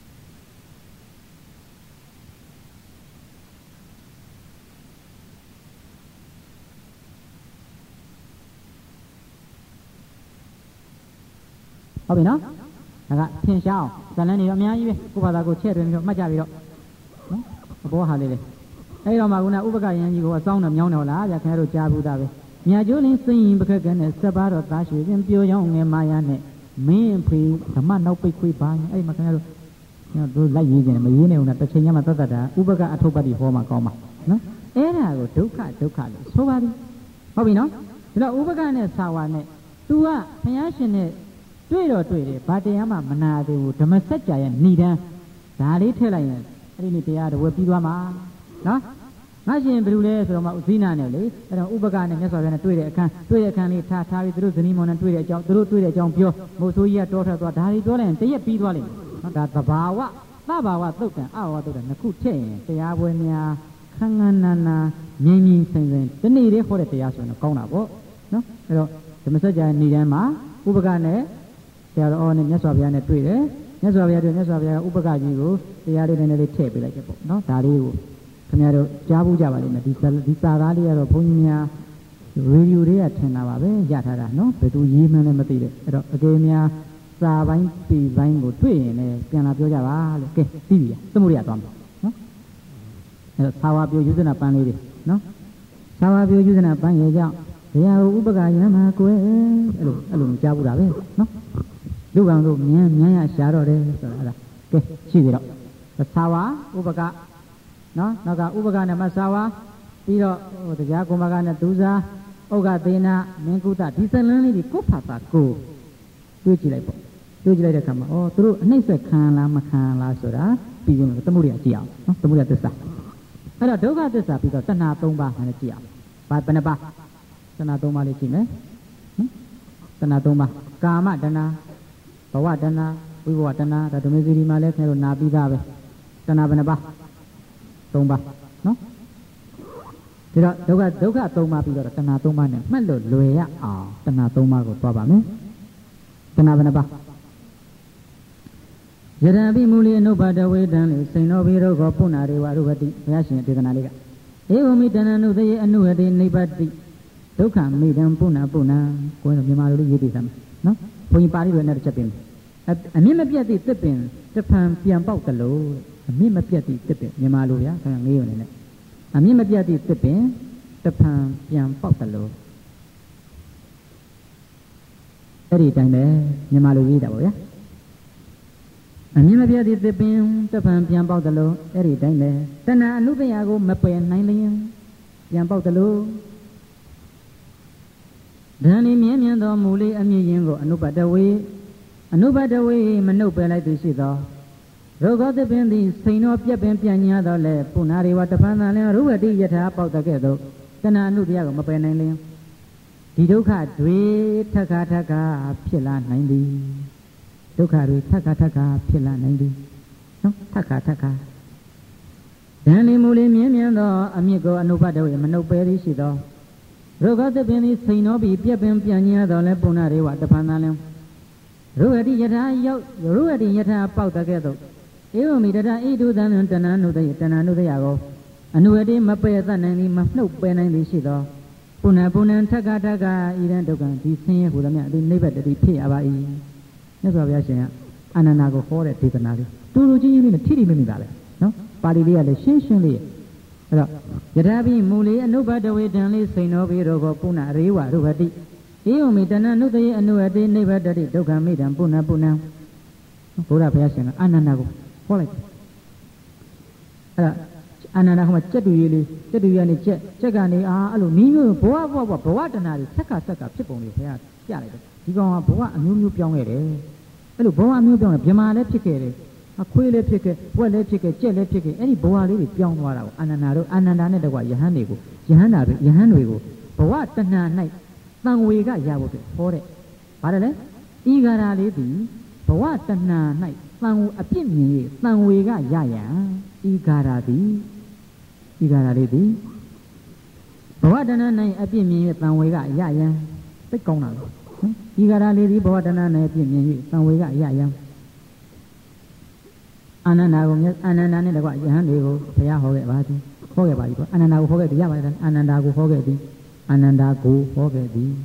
ဟုတ်ပြီနော်ဒါကထင်ရှားအောင်ဇလန်းတွေတော့အများကြီးပဲကိုဘာသာကိုချဲ့တွင်ပြီးတော့မှတ်ကြပြီးတော့နော်အဘောဟာလေးလေအဲဒီတော့မှကဥပကရန်ကြီးကိုအဆောင်တော့မြောင်းတော့လားဗျာခင်ဗျားတို့ကြားဘူးသားပဲမြာကျိုးလင်းစိန်ရင်ပခက်ကနဲ့စပါတော့သားရွှေရင်ပြိုရောင်းငယ်မာယာနဲ့မင်းဖေဓမ္မနောက်ပိတ်ခွေးပါအဲ့မှာခင်ဗျားတို့တို့လိုက်ရေးခြင်းမရေးနေဘူးလားတစ်ချိန်ညမှာတတ်တတ်တာဥပကအထုပ်ပတ်တိဟောမှာကောင်းပါနော်အဲ့ဒါကိုဒုက္ခဒုက္ခလို့ဆိုပါသည်ဟုတ်ပြီနော်ဒါတော့ဥပကနဲ့ဆာဝါနဲ့ तू ကဘုရားရှင်နဲ့တွေ့တော့တွေ့တယ်ဘာတရားမှမနာသေးဘူးဓမ္မစကြာရဲ့ဏိဒန်းဒါလေးထည့်လိုက်ရင်အဲ့ဒီနေ့တရားတော်ပြီးသွားမှာနော်ငါရှင်ဘယ်လိုလဲဆိုတော့မှဥဇိနာနဲ့လေအဲ့တော့ဥပကနဲ့မြတ်စွာဘုရားနဲ့တွေ့တဲ့အခန်းတွေ့တဲ့အခန်းလေးထားထားပြီးသူတို့ဇနီးမောင်နဲ့တွေ့တဲ့အကြောင်းသူတို့တွေ့တဲ့အကြောင်းပြောမို့ဆိုကြီးကတောထွက်သွားဒါတွေပြောလိုက်ရင်တရက်ပြီးသွားလိမ့်မယ်နော်ဒါသဘာဝသဘာဝသုတ်တံအဝသုတ်တံနှစ်ခုထည့်ရင်တရားပွဲများခန်းခန်းနာနာမြင်းမြင်းဆိုင်ဆိုင်ဒီနေ့လေးဟောတဲ့တရားဆိုရင်တော့ကောင်းတာပေါ့နော်အဲ့တော့ဓမ္မစကြာဏိဒန်းမှာဥပကနဲ့ဆရာတော်နဲ့မြတ်စွာဘုရားနဲ့တွေ့တယ်မြတ်စွာဘုရားတွေ့မြတ်စွာဘုရားဥပကကြီးကိုတရားလေးနည်းနည်းလေးထည့်ပေးလိုက်တယ်ပေါ့နော်ဒါလေးကိုခင်ဗျားတို့ကြားဘူးကြပါလိမ့်မယ်ဒီဒီစာသားလေးကတော့ဘုန်းကြီးများရေဒီယိုတွေကထင်တာပါပဲရထားတာနော်ဘယ်သူရေးမှန်းလည်းမသိတဲ့အဲ့တော့အကယ်များစာပိုင်းปีပိုင်းကိုတွေ့ရင်လည်းပြန်လာပြောကြပါလို့ကဲပြီးပြီသမှုရသွားမယ်နော်အဲ့တော့သာဝပြိုယူဇနာပန်းလေးတွေနော်သာဝပြိုယူဇနာပန်းရဲ့ကြောင့်တရားကိုဥပကရမ်းမှာကိုယ်အဲ့လိုအဲ့လိုကြားဘူးတာပဲနော်လူကောင်တို့မြန်းမြန်းရရှာတော့တယ်ဆိုတာအဲ့ဒါကဲရှိသေးတော့သာဝဥပကနော်နောက်ကဥပကနဲ့မဆာဝါပြီးတော့ဟိုတရားကုမကနဲ့ဒုစာဥက္ကသေနာမင်းကုသဒီစလန်းလေးတွေကိုဖတ်တာကိုတွေးကြည့်လိုက်ပေါ့တွေးကြည့်လိုက်တဲ့အခါမှာဩသူတို့အနှိမ့်ဆက်ခံလားမခံလားဆိုတာပြီးရင်သမှုရိယကြည့်အောင်နော်သမှုရိယသစ္စာအဲ့တော့ဒုက္ခသစ္စာပြီးတော့တဏှာ၃ပါးမှလည်းကြည့်အောင်ဘာဘယ်နှပါးတဏှာ၃ပါးလေးကြည့်မယ်နော်တဏှာ၃ပါးကာမတဏှာဘဝတဏှာဝိဘဝတဏှာဒါဓမ္မစီရီမှာလည်းခင်ဗျားတို့နာပြီးသားပဲတဏှာဘယ်နှပါးသုံးပါနော်ဒီတော့ဒုက္ခဒုက္ခသုံးပါပြီးတော့တဏှာသုံးပါနဲ့မှတ်လို့လွယ်ရအောင်တဏှာသုံးပါကိုသွားပါမယ်တဏှာဘယ်နှပါယရံပိမူလီအနုပါဒဝေတံလေစိန်တော်ဘိရောဂောပုဏ္ဏရေဝရုပတိဘုရားရှင်ဒေသနာလေးကဧဝမိတဏှာနုသေယအနုဟတိနိဗ္ဗတိဒုက္ခမိတံပုဏ္ဏပုဏ္ဏကိုယ်တော်မြန်မာလိုလေးရေးပြသမယ်နော်ဘုန်းကြီးပါဠိလိုနဲ့တစ်ချက်ပြင်အမြင့်မပြတ်သည့်သစ်ပင်တဖန်ပြန်ပေါက်သလိုအမြင့်မပြတ်သည့်သစ်ပင်မြန်မာလိုဗျာခင်ဗျာငေးရုံနဲ့အမြင့်မပြတ်သည့်သစ်ပင်တဖန်ပြန်ပေါက်သလိုအဲ့ဒီတိုင်းပဲမြန်မာလိုရေးတာပေါ့ဗျာအမြင့်မပြတ်သည့်သစ်ပင်တဖန်ပြန်ပေါက်သလိုအဲ့ဒီတိုင်းပဲတဏှာအနုပယကိုမပယ်နိုင်လျင်ပြန်ပေါက်သလိုဓာန်ဤမြဲမြံသောမူလေးအမြင့်ရင်ကိုအနုပတဝေအနုပတဝေမနှုတ်ပယ်လိုက်သည်ရှိသောရောဂောသပင်သည်စိန်တော်ပြက်ပင်ပြန်ညာတော့လေပုဏ္ဏရေဝတပန်းတန်လင်ရုဝတိယထာပေါက်တကဲ့သို့တဏှာအနုတရားကိုမပယ်နိုင်လင်ဒီဒုက္ခတွေထက်ခါထက်ခါဖြစ်လာနိုင်သည်ဒုက္ခတွေထက်ခါထက်ခါဖြစ်လာနိုင်သည်နော်ထက်ခါထက်ခါဓာန်လီမူလေးမြင်းမြန်းသောအမြင့်ကိုအနုပတဝေမနှုတ်ပယ်သည်ရှိသောရောဂောသပင်သည်စိန်တော်ပြီးပြက်ပင်ပြန်ညာတော့လေပုဏ္ဏရေဝတပန်းတန်လင်ရုဝတိယထာရောက်ရုဝတိယထာပေါက်တကဲ့သို့ဧဝမိတတဣတုသံတဏှာနုတယတဏှာနုတယကိုအနုဝတိမပယ်သနိုင်သည်မနှုတ်ပယ်နိုင်သည်ရှိသောပုဏ္ဏပုဏ္ဏထက္ကထက္ကဣရန်ဒုက္ခဒီဆင်းရဲဟူသမျှဒီနိဗ္ဗတတိဖြစ်ရပါ၏မြတ်စွာဘုရားရှင်ကအနန္နာကိုဟောတဲ့ဒေသနာလေးတူတူချင်းချင်းလေးနဲ့ထိထိမိမိပါလေနော်ပါဠိလေးကလည်းရှင်းရှင်းလေးအဲ့တော့ယထာပိမူလေအနုဘတဝေတံလေးစိန်တော်ပြီးတော့ပုဏ္ဏရေဝရုပတိဧဝမိတဏှာနုတယအနုဝတိနိဗ္ဗတတိဒုက္ခမိတံပုဏ္ဏပုဏ္ဏဘုရားဘုရားရှင်ကအနန္နာကိုဟောလိုက်အဲ့ဒါအာနန္ဒကမှာကြက်တူရေးလေးကြက်တူရနဲ့ကြက်ကြက်ကနေအာအဲ့လိုနီးမျိုးဘဝဘဝဘဝတဏှာတွေဆက်ကဆက်ကဖြစ်ပုံလေးဘုရားပြလိုက်တယ်ဒီကောင်ကဘဝအမျိုးမျိုးပြောင်းခဲ့တယ်အဲ့လိုဘဝအမျိုးပြောင်းတယ်ဗြဟ္မာလည်းဖြစ်ခဲ့တယ်အခွေးလည်းဖြစ်ခဲ့ဝက်လည်းဖြစ်ခဲ့ကြက်လည်းဖြစ်ခဲ့အဲ့ဒီဘဝလေးတွေပြောင်းသွားတာကိုအာနန္ဒာတို့အာနန္ဒာနဲ့တကွယဟန်တွေကိုယဟန်တာတွေယဟန်တွေကိုဘဝတဏှာ၌တန်ဝေကရဖို့အတွက်ဟောတဲ့ဗါတယ်လေဤဂါရာလေးဒီဘဝတဏှာ၌တန်ဝအပြစ်မြင်၍တန်ဝေကရရန်ဤဂါရာသည်ဤဂါရာလေးသည်ဘဝတဏှာ၌အပြစ်မြင်၍တန်ဝေကရရန်သိကောင်းတာလေဤကာရလေးဒီဘဝတဏ္ဍနဲ့ပြည့်မြင်၍သံဝေကရယံအာနန္ဒာကိုအာနန္ဒာနဲ့တကွယဟန်တွေကိုဘုရားဟောခဲ့ပါသည်ဟောခဲ့ပါပြီပေါ့အာနန္ဒာကိုဟောခဲ့သည်ရပါတယ်အာနန္ဒာကိုဟောခဲ့သည်အာနန္ဒာကိုဟောခဲ့သည်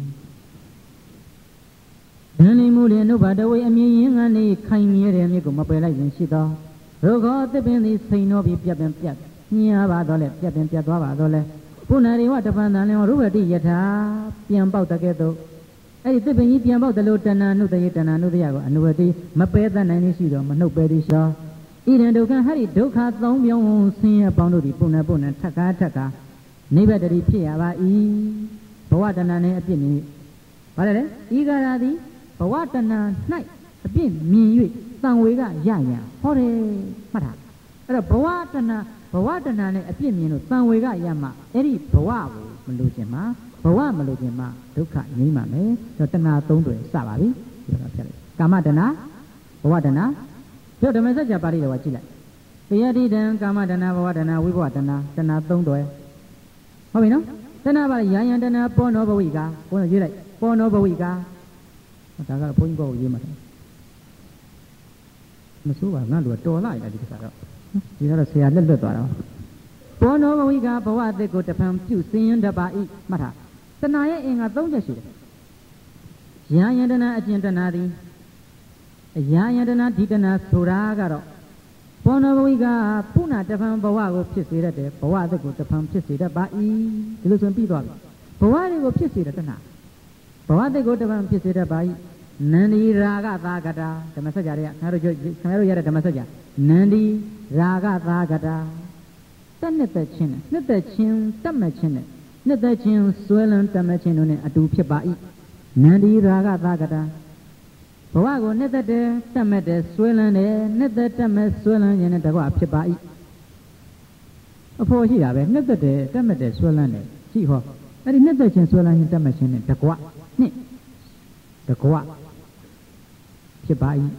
ဒဏ္ဍိမူလျင်နုဘာတဝေအမြင်ရင်ကနေခိုင်မြဲတဲ့မြစ်ကိုမပယ်လိုက်ရင်ရှိသောရောဂောသစ်ပင်သည်စိန်တော်ပြီးပြတ်ပင်ပြတ်ညာပါတော့လဲပြတ်ပင်ပြတ်သွားပါတော့လဲပုဏ္ဏရေဝတပန္တန်လင်ရုဝတိယထာပြန်ပေါက်တကဲ့သို့အဲ့ဒီသစ်ပင်ကြီးပြန်ပေါက်တယ်လို့တဏ္ဏနုတယေတဏ္ဏနုတယကိုအနုဝတိမပယ်တတ်နိုင်ရှိတော့မနှုတ်ပယ်သည်ရှောဣဒံဒုက္ခဟရိဒုက္ခသုံးပြောင်းဆင်းရဲပေါင်းတို့ဒီပုဏ္ဏပုဏ္ဏထက်ကားထက်ကားနိဗ္ဗတတိဖြစ်ရပါ၏ဘဝတဏ္ဏနဲ့အပြစ်မြင်ဘာလဲလဲဤကာရသည်ဘဝတဏ္ဏ၌အပြစ်မြင်၍တန်ဝေကရရန်ဟောတယ်မှတ်ထားအဲ့တော့ဘဝတဏ္ဏဘဝတဏ္ဏနဲ့အပြစ်မြင်လို့တန်ဝေကရမှအဲ့ဒီဘဝကိုမလို့ခြင်းမှာဘဝမလို့ခြင်းမှာဒုက္ခငြိမ်းပါမယ်ဆိုတော့တဏ္ဏသုံးတွေစပါပြီဒီတော့ဖြတ်လိုက်ကာမတဏ္ဏဘဝတဏ္ဏပြောဓမ္မစကြာပါဠိတော်ကကြည့်လိုက်တရားတိတံကာမတဏ္ဏဘဝတဏ္ဏဝိဘဝတဏ္ဏတဏ္ဏသုံးတွေဟုတ်ပြီနော်တဏ္ဏပါရာယံတဏ္ဏပောနောဘဝိကာဘုန်းကြီးရေးလိုက်ပောနောဘဝိကာဒါကတော့ဘုန်းကြီးဘောကိုရေးမှာမဆိုးပါငါတို့တော်လာရဒီကစားတော့ဒီကတော့ဆရာလက်လွတ်သွားတော့ပောနောဘဝိကာဘဝအသက်ကိုတဖန်ပြုစင်းရင်တပါဤမှတ်ထားတဏှာရဲ့အင်္ဂါသုံးချက်ရှိတယ်ရာယံတဏ္ဏအကျင့်တဏှာသည်အရာယတနာဒီတနာဆိုတာကတော့ဘောနဘဝိကပုဏ္ဏတဖန်ဘဝကိုဖြစ်စေတတ်တယ်ဘဝအသက်ကိုတဖန်ဖြစ်စေတတ်ပါ၏ဒီလိုဆိုရင်ပြီးသွားပြီဘဝတွေကိုဖြစ်စေတဲ့တဏဘဝအသက်ကိုတဖန်ဖြစ်စေတတ်ပါ၏နန္ဒီရာဂသာကတာဓမ္မစကြာတွေကခင်ဗျားတို့ခင်ဗျားတို့ရတဲ့ဓမ္မစကြာနန္ဒီရာဂသာကတာတက်နှစ်သက်ချင်းနဲ့နှစ်သက်ချင်းတက်မဲ့ချင်းနဲ့နှစ်သက်ချင်းဆွဲလန်းတက်မဲ့ချင်းတို့နဲ့အတူဖြစ်ပါ၏နန္ဒီရာဂသာကတာဘဝကိုနှစ်သက်တယ်တက်မဲ့တယ်ဆွဲလန်းတယ်နှစ်သက်တက်မဲ့ဆွဲလန်းခြင်းနဲ့တကွဖြစ်ပါ၏အဖို့ရှိတာပဲနှစ်သက်တယ်တက်မဲ့တယ်ဆွဲလန်းတယ်ကြည့်ဟောအဲ့ဒီနှစ်သက်ခြင်းဆွဲလန်းခြင်းတက်မဲ့ခြင်းနဲ့တကွနှစ်တကွဖြစ်ပါ၏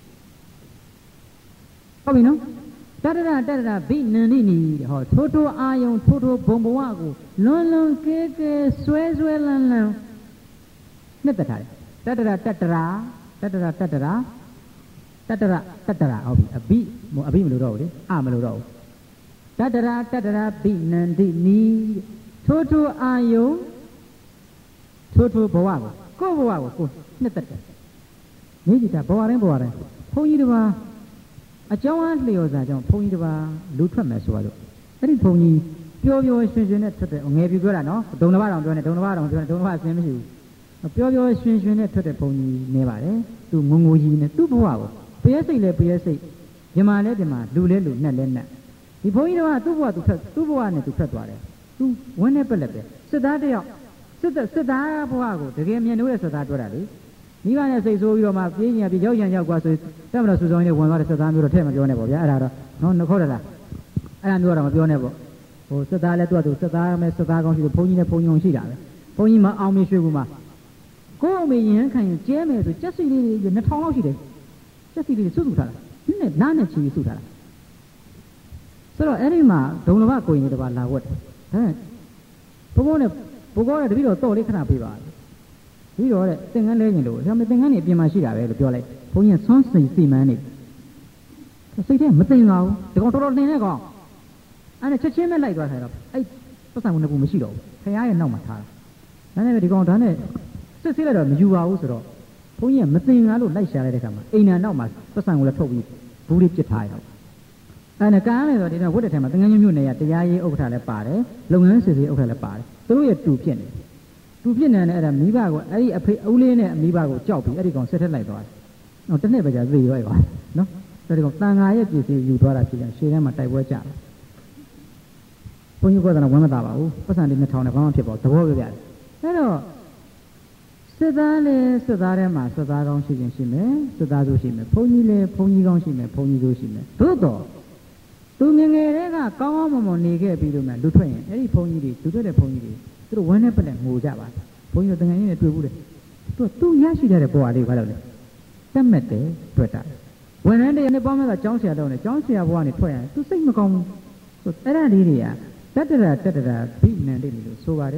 ဟုတ်ပြီနော်တတရတတရဘိနန္ဒီနီဟောထိုးထိုးအာယုံထိုးထိုးဘုံဘဝကိုလွန်လွန်ကဲကဲဆွဲဆွဲလန်းလန်းနှစ်သက်ထားတယ်တတရတတရာတတရတတရာတတရတတရာဟုတ်ပြီအဘိမအဘိမလို့တော့ဘူးလေအမလို့တော့ဘူးတတရာတတရာဘိနန္ဒီနီထိုးထိုးအာယုံထိုးထိုးဘဝကိုကိုယ့်ဘဝကိုကိုနှစ်သက်တယ်နေကြည့်တာဘဝတိုင်းဘဝတိုင်းဘုန်းကြီးတစ်ပါးအကြောင်းအားလျော်စာကြောင့်ဘုန်းကြီးတစ်ပါးလူထွက်မယ်ဆိုတော့အဲ့ဒီဘုန်းကြီးပျော်ပျော်ရွှင်ရွှင်နဲ့ထွက်တယ်ငယ်ပြပြောတာနော်ဒုံတစ်ပါးတောင်ပြောနေဒုံတစ်ပါးတောင်ပြောနေဒုံတစ်ပါးအစင်းမရှိဘူးပျော်ပျော်ရွှင်ရွှင်နဲ့ထွက်တဲ့ဘုန်းကြီးနေပါတယ်သူငုံငိုကြီးနဲ့သူ့ဘဝကိုပရဲစိတ်လဲပရဲစိတ်မြမလဲမြမလူလဲလူနဲ့လဲနဲ့ဒီဘုန်းကြီးတော်ကသူ့ဘဝသူထွက်သူ့ဘဝနဲ့သူထွက်သွားတယ်သူဝန်းနဲ့ပက်လက်ပဲစစ်သားတယောက်စစ်စစ်သားဘဝကိုတကယ်မြင်လို့ရစစ်သားပြောတာလေမိဘနဲ့စိတ်ဆိုးပြီးတော့မှပြေးညာပြေးရောက်ရန်ရောက်ကွာဆိုတက်မလို့စူဆောင်းနေဝင်သွားတဲ့စစ်သားမျိုးတော့ထဲ့မပြောနဲ့ပေါ့ဗျာအဲ့ဒါတော့နော်နှခေါ်ရလားအဲ့ဒါမျိုးတော့မပြောနဲ့ပေါ့ဟိုစစ်သားလဲသူ့အတူစစ်သားမဲစစ်သားကောင်းရှိတယ်ဘုန်းကြီးနဲ့ဘုန်းကြီးအောင်ရှိတာပဲဘုန်းကြီးမအောင်မရွှေဘူးမှာကိုယ်အမေရင်ခံရင်ကျဲမယ်ဆိုကြက်စီလေးတွေနှစ်ထောင်လောက်ရှိတယ်ကြက်စီလေးတွေစုစုထားတာနဲ့နားနဲ့ချီစုထားတာဆိုတော့အဲ့ဒီမှာဒုံလဘကိုရင်တပါလာဝတ်တယ်ဟမ်ဘုံဘုံနဲ့ဘိုးကောတဲ့တပည့်တော်တော့လေးခဏပေးပါတပည့်တော်တဲ့သင်္ကန်းလဲရင်လို့ဒါပေမဲ့သင်္ကန်းနေအပြင်မှာရှိတာပဲလို့ပြောလိုက်ဘုန်းကြီးဆွမ်းစိတ်စီမန်းနေစိတ်ထဲမသိငါဘူးဒီကောင်တော်တော်တင်တဲ့ကောင်အဲ့ဒါချက်ချင်းပဲလိုက်သွားတယ်တော့အဲ့ပတ်စံကနှစ်ခုမရှိတော့ဘူးခရားရဲ့နောက်မှာထားတာဒါနဲ့ပဲဒီကောင်ဒါနဲ့စစ်ဆေးလိုက်တော့မယူပါဘူးဆိုတော့ဘုန်းကြီးကမသိငါလို့လိုက်ရှာလိုက်တဲ့ခါမှာအိမ်နာနောက်မှာပတ်စံကိုလည်းထုတ်ပြီးဘူးလေးပစ်ထားရတော့အဲ့ဒါကားလေဆိုဒီတော့ဝတ်တဲ့ထဲမှာသင်္ကန်းညွတ်နေရတရားရေးဥက္ကဋ္ဌလည်းပါတယ်လုပ်ငန်းစစ်စီဥက္ကဋ္ဌလည်းပါတယ်သူတို့ရဲ့တူဖြစ်နေတူဖြစ်နေတယ်အဲ့ဒါမိဘကိုအဲ့ဒီအဖေအဦးလေးနဲ့မိဘကိုကြောက်ပြီးအဲ့ဒီကောင်ဆက်ထက်လိုက်သွားတယ်။ဟောတစ်နှစ်ပဲကြာသေရွယ်သွားနော်။အဲ့ဒီကောင်တန်ဃာရဲ့ပြည်စီယူသွားတာဖြစ်ကြရှေ့ထဲမှာတိုက်ပွဲကြတယ်။ဘုန်းကြီးကတော့ဝမ်းမသာပါဘူး။ပတ်စံလေးနှစ်ထောင်နဲ့ဘာမှဖြစ်ပါဘူးသဘောပြပြတယ်။အဲ့တော့စစ်သားလေးစစ်သားထဲမှာစစ်သားကောင်းရှိခြင်းရှိမယ်စစ်သားစုရှိမယ်ဘုန်းကြီးလေးဘုန်းကြီးကောင်းရှိမယ်ဘုန်းကြီးစုရှိမယ်သို့တော့သူငငယ်တွေကကောင်းကောင်းမွန်မွန်နေခဲ့ပြီးလို့မှလူထွက်ရင်အဲ့ဒီဘုန်းကြီးတွေလူထွက်တဲ့ဘုန်းကြီးတွေသူတို့ဝမ်းနဲ့ပက်နဲ့ငိုကြပါဘုန်းကြီးတို့တန်ခါကြီးနဲ့တွေ့ဘူးလေသူသူရရှိတဲ့ဘဝလေးဘာလို့လဲတက်မဲ့တယ်တွေ့တာဝန်ထမ်းတွေနဲ့ပေါင်းမဲ့ကကျောင်းဆရာတော့နေကျောင်းဆရာဘဝကနေထွက်ရင်သူစိတ်မကောင်းဘူးအဲ့ဒါလေးတွေကတတ္တရတတ္တရဘိနန္တိလို့ဆိုပါတယ်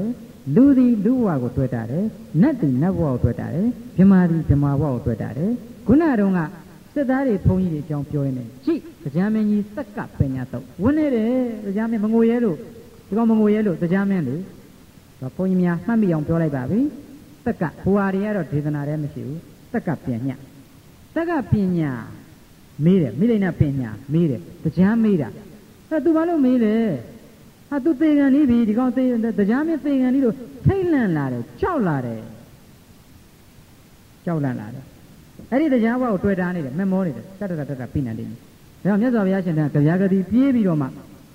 လူသည်လူဘဝကိုတွေ့တာတယ်နတ်သည်နတ်ဘဝကိုတွေ့တာတယ်ဗြဟ္မာသည်ဗြဟ္မာဘဝကိုတွေ့တာတယ်ခုနတုန်းကစစ်သားတွေဘုန်းကြီးတွေအကြောင်းပြောရင်းနဲ့ကြည့်တရားမင်းကြီးသက်ကပညာတော့ဝင်နေတယ်တရားမင်းမငိုရဲလို့ဒီကောင်မငိုရဲလို့တရားမင်းလေဘုန်းကြီးများမှတ်မိအောင်ပြောလိုက်ပါပြီသက်ကဘဝတွေကတော့ဒေသနာလည်းမရှိဘူးသက်ကပညာသက်ကပညာမေးတယ်မိလိန်နာပညာမေးတယ်တရားမေးတာအဲသူဘာလို့မေးလဲဟာသူသေကန်နေပြီဒီကောင်သေတရားမင်းသေကန်နေလို့ထိတ်လန့်လာတယ်ကြောက်လာတယ်ကြောက်လန့်လာတယ်အဲ့ဒီတရားဘဝကိုတွေ့တာနေတယ်မမောနေတယ်တတ်တတ်တတ်ပြနေတယ်ဒါကြောင့်မြတ်စွာဘုရားရှင်ကကြရာဂတိပြေးပြီးတော့မှ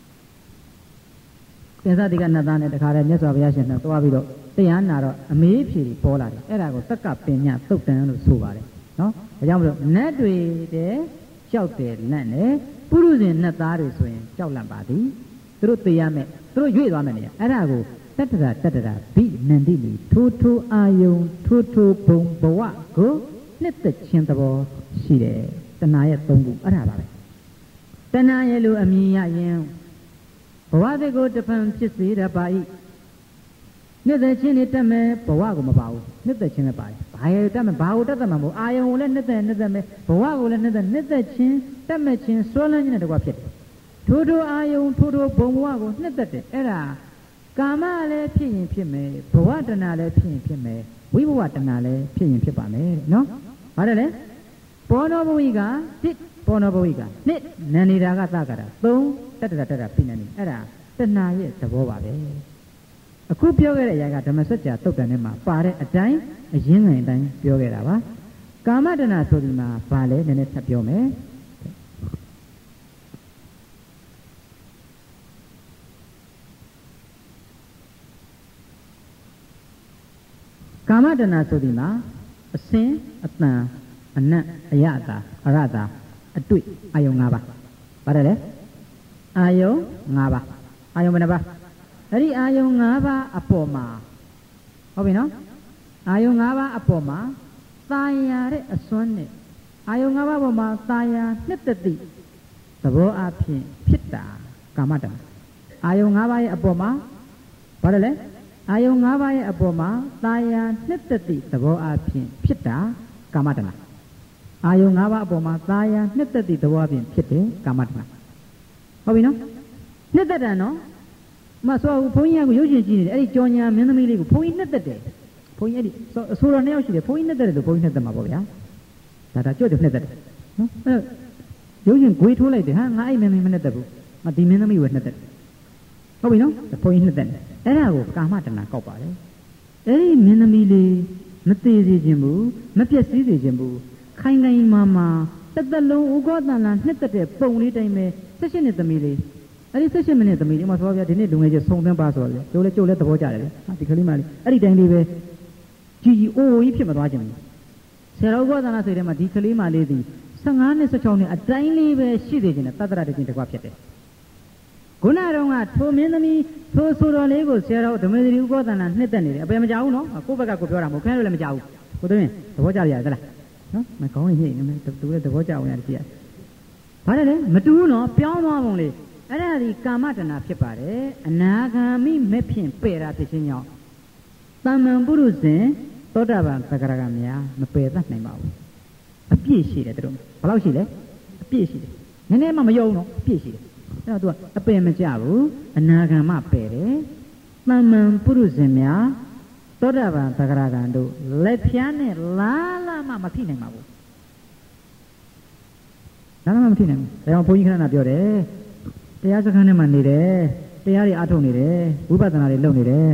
သင်္သတိကနတ်သားနဲ့တခါတည်းမြတ်စွာဘုရားရှင်နဲ့သွားပြီးတော့တရားနာတော့အမေးဖြေတွေပေါ်လာတယ်အဲ့ဒါကိုသက်ကပညာသုတ်တန်လို့ဆိုပါတယ်နော်ဒါကြောင့်မလို့နတ်တွေတဲ့ကြောက်တယ်လန့်တယ်ပုရုဇဉ်နတ်သားတွေဆိုရင်ကြောက်လန့်ပါသည်သူတို့သိရမယ်သူတို့ရွေ့သွားမယ်နေအဲ့ဒါကိုတတ္တရာတတ္တရာဘိနန္တိလီထိုးထိုးအာယုံထိုးထိုးဘုံဘဝကိုနှစ်သက်ခြင်းသဘောရှိတယ်တဏှာရဲ့သုံးခုအဲ့ဒါပါပဲတဏှာရဲ့လိုအမြင်ရရင်ဘဝတကိုတဖန်ဖြစ်စေတပါ၏နှစ်သက်ခြင်းနဲ့တက်မယ်ဘဝကိုမပါဘူးနှစ်သက်ခြင်းနဲ့ပါတယ်ဘာရဲ့တက်မယ်ဘာကိုတက်တယ်မှာမဟုတ်အာယုံကိုလည်းနှစ်သက်နှစ်သက်မယ်ဘဝကိုလည်းနှစ်သက်နှစ်သက်ခြင်းတက်မဲ့ခြင်းစွဲလန်းခြင်းနဲ့တကွာဖြစ်တယ်ထိုးထိုးအာယုံထိုးထိုးဘုံဘဝကိုနှစ်သက်တယ်အဲ့ဒါကာမလည်းဖြစ်ရင်ဖြစ်မယ်ဘဝတဏှာလည်းဖြစ်ရင်ဖြစ်မယ်ဝိဘဝတဏှာလည်းဖြစ်ရင်ဖြစ်ပါမယ်နော်ဘာလဲလဲဘောနောဘဝိကတစ်ဘောနောဘဝိကနှစ်နန္နေတာကသကတာသုံးတတ္တရတတ္တပိဏ္ဏိအဲ့ဒါတဏှာရဲ့သဘောပါပဲအခုပြောခဲ့တဲ့အရာကဓမ္မစကြာသုတ်တန်ထဲမှာပါတဲ့အတိုင်းအရင်းငယ်အတိုင်းပြောခဲ့တာပါကာမတဏှာဆိုဒီမှာဘာလဲနည်းနည်းထပ်ပြောမယ်ကာမတဏှာဆိုဒီမှာအစင်အတန်အနတ်အယတာအရတာအတွေ့အာယုံ၅ပါးပါတယ်လေအာယုံ၅ပါးအာယုံဘယ်နှပါးအဲ့ဒီအာယုံ၅ပါးအပေါ်မှာဟုတ်ပြီနော်အာယုံ၅ပါးအပေါ်မှာသာယာတဲ့အစွမ်းနဲ့အာယုံ၅ပါးပေါ်မှာသာယာနှစ်သက်သည့်သဘောအဖြစ်ဖြစ်တာကာမတဏှာအာယုံ၅ပါးရဲ့အပေါ်မှာပါတယ်လေအာယုံ၅ပါးရဲ့အပေါ်မှာသာယာနှစ်သက်သည့်သဘောအဖြစ်ဖြစ်တာကာမတဏှာအာယုံ၅ပါးအပေါ်မှာသာယာနှစ်သက်သည့်သဘောအဖြစ်ဖြစ်တယ်ကာမတဏှာဟုတ်ပြီနော်နှစ်သက်တာနော်မဆိုဘုန်းကြီးကရုပ်ရှင်ကြည့်နေတယ်အဲ့ဒီကြောညာမင်းသမီးလေးကိုဘုန်းကြီးနှစ်သက်တယ်ဘုန်းကြီးအဲ့ဒီအဆိုတော်နှစ်ယောက်ရှိတယ်ဘုန်းကြီးနှစ်သက်တယ်လို့ဘုန်းကြီးနှစ်သက်မှာပေါ့ဗျာဒါဒါကြွတယ်နှစ်သက်တယ်နော်အဲ့ရုပ်ရှင်ဂွေးထိုးလိုက်တယ်ဟာငါအဲ့မင်းသမီးမနှစ်သက်ဘူးငါဒီမင်းသမီးကိုနှစ်သက်ဟုတ်ပြီနော်ဘုန်းကြီးနှစ်သက်တယ်အဲ့ဒါကိုကာမတဏှာကောက်ပါတယ်အဲ့ဒီမင်းသမီးလေးမသေးစေခြင်းဘူးမပြည့်စည်စေခြင်းဘူးခိုင်ခိုင်မာမာတစ်သက်လုံးဥကောတန်လာနှစ်သက်တဲ့ပုံလေးတိုင်းပဲဆက်ရှင်တဲ့သမီးလေးအဲ့ဒီဆက်ရှင်မိနစ်သမီးလေးမှာဆိုပါဗျာဒီနေ့လူငယ်ချင်းစုံသန်းပါဆိုတော့လေကျိုးလဲကျိုးလဲသဘောကျတယ်လေဟာဒီကလေးမလေးအဲ့ဒီတိုင်းလေးပဲကြီးကြီးအိုးအိုးကြီးဖြစ်မသွားခြင်းဘူးဆရာတော်ဥကောတန်လာစိတ်ထဲမှာဒီကလေးမလေးသည်ဆယ့်ငါးနှစ်ဆယ့်ခြောက်နှစ်အတိုင်းလေးပဲရှိသေးခြင်းနဲ့တတ္တရတခြင်းတစ်ခွဖြစ်တယ်ခုနတုန်းကထိုမင်းသမီးထိုဆိုတော်လေးကိုဆရာတော်ဓမ္မစရိဥကောတန်လာနှစ်သက်နေတယ်အပေမကြောက်ဘူးနော်ကိုယ့်ဘက်ကကိုပြောတာမဟုတ်ခင်ဗျားတို့လည်းမကြောက်ဘူးကိုသွင်းသဘောကျရရသလားနော်မကောင်းရင်ညိနေမယ်တူလည်းသဘောကျအောင်ရတယ်ကြည့်ရဘာလဲလဲမတူဘူးနော်ပြောင်းသွားပုံလေးအဲ့ဒါဒီကာမတဏှာဖြစ်ပါတယ်အနာဂါမိမဲ့ဖြင့်ပယ်တာဖြစ်ခြင်းကြောင့်သမ္မန်ပုရုဇဉ်သောတာပန်သဂရကများမပယ်တတ်နိုင်ပါဘူးအပြည့်ရှိတယ်တို့ဘယ်လောက်ရှိလဲအပြည့်ရှိတယ်နည်းနည်းမှမယုံတော့အပြည့်ရှိတယ်အဲ့တော့ तू အပယ်မကြဘူးအနာဂံမပယ်တယ်သမ္မန်ပုရုဇဉ်များသောတာပန်သဂရကံတို့လက်ဖြားနဲ့လာလာမှမဖြစ်နိုင်ပါဘူးလာလာမှမဖြစ်နိုင်ဘူးဒါကြောင့်ဘုန်းကြီးခဏခဏပြောတယ်တရားစခန်းထဲမှာနေတယ်တရားတွေအားထုတ်နေတယ်ဝိပဿနာတွေလုပ်နေတယ်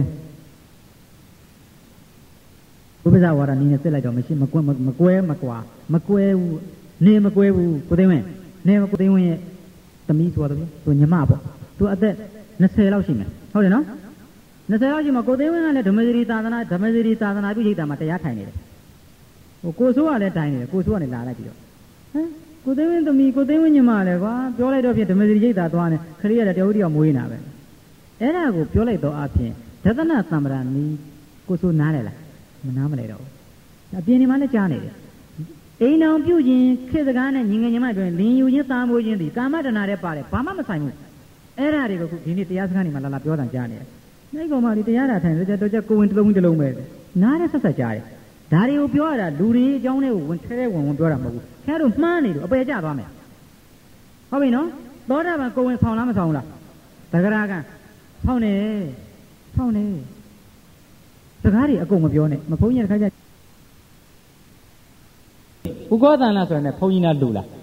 ဥပ္ပဇဝါဒနည်းနဲ့စစ်လိုက်တော့မရှိမကွဲမကွဲမကွာမကွဲဘူးနေမကွဲဘူးကိုသိန်းဝင်းနေကိုသိန်းဝင်းရဲ့သမီးဆိုတော့သူညီမပေါ့သူအသက်၂၀လောက်ရှိမယ်ဟုတ်တယ်နော်၂၀လောက်ရှိမှကိုသိန်းဝင်းကလည်းဓမ္မစရိသာသနာဓမ္မစရိသာသနာပြုရိပ်တာမှာတရားထိုင်နေတယ်ဟိုကိုဆိုးကလည်းထိုင်နေတယ်ကိုဆိုးကနေလာလိုက်ပြီးတော့ဟမ်ကိုသိန်းဝင်းသမီးကိုသိန်းဝင်းညီမလည်းကွာပြောလိုက်တော့ဖြင့်ဓမ္မစရိရိပ်တာသွားနေခရီးရတဲ့တယောက်တယောက်မွေးနေတာပဲအဲ့ဒါကိုပြောလိုက်တော့အပြင်ဒသနသံ္ဗရာနီကိုဆိုးနားလေလားမနားမလဲတော့အပြင်ဒီမှာလည်းကြားနေတယ်အိမ်တော်ပြုခြင်းခေတ်စကားနဲ့ညီငယ်ညီမတွင်လင်းယူခြင်းသားမွေးခြင်းဒီကာမတဏှာတဲ့ပါတယ်ဘာမှမဆိုင်ဘူးအဲ့ဒါတွေကိုဒီနေ့တရားစခန်းနေမှာလာလာပြောတာကြားနေတယ်အဲ့ကောင်မလေးတရားတာထိုင်တော့တော့ကြကိုဝင်တစ်လုံးတစ်လုံးပဲနားနဲ့ဆက်ဆက်ကြားတယ်ဒါတွေကိုပြောရတာလူတွေအကြောင်းတွေကိုဝင်ထဲထဲဝင်ဝင်ပြောတာမဟုတ်ဘူးခင်ဗျားတို့မှားနေလို့အပယ်ကျသွားမယ်ဟုတ်ပြီနော်သောတာပန်ကိုဝင်ဆောင်လားမဆောင်လားသဂရကံဆောင်နေဆောင်နေစကားတွေအကုန်မပြောနဲ့မဖုံးရတဲ့ခါကျဥက္ကောတန်လားဆိုရင်ဘုန်းကြီးနာလူလား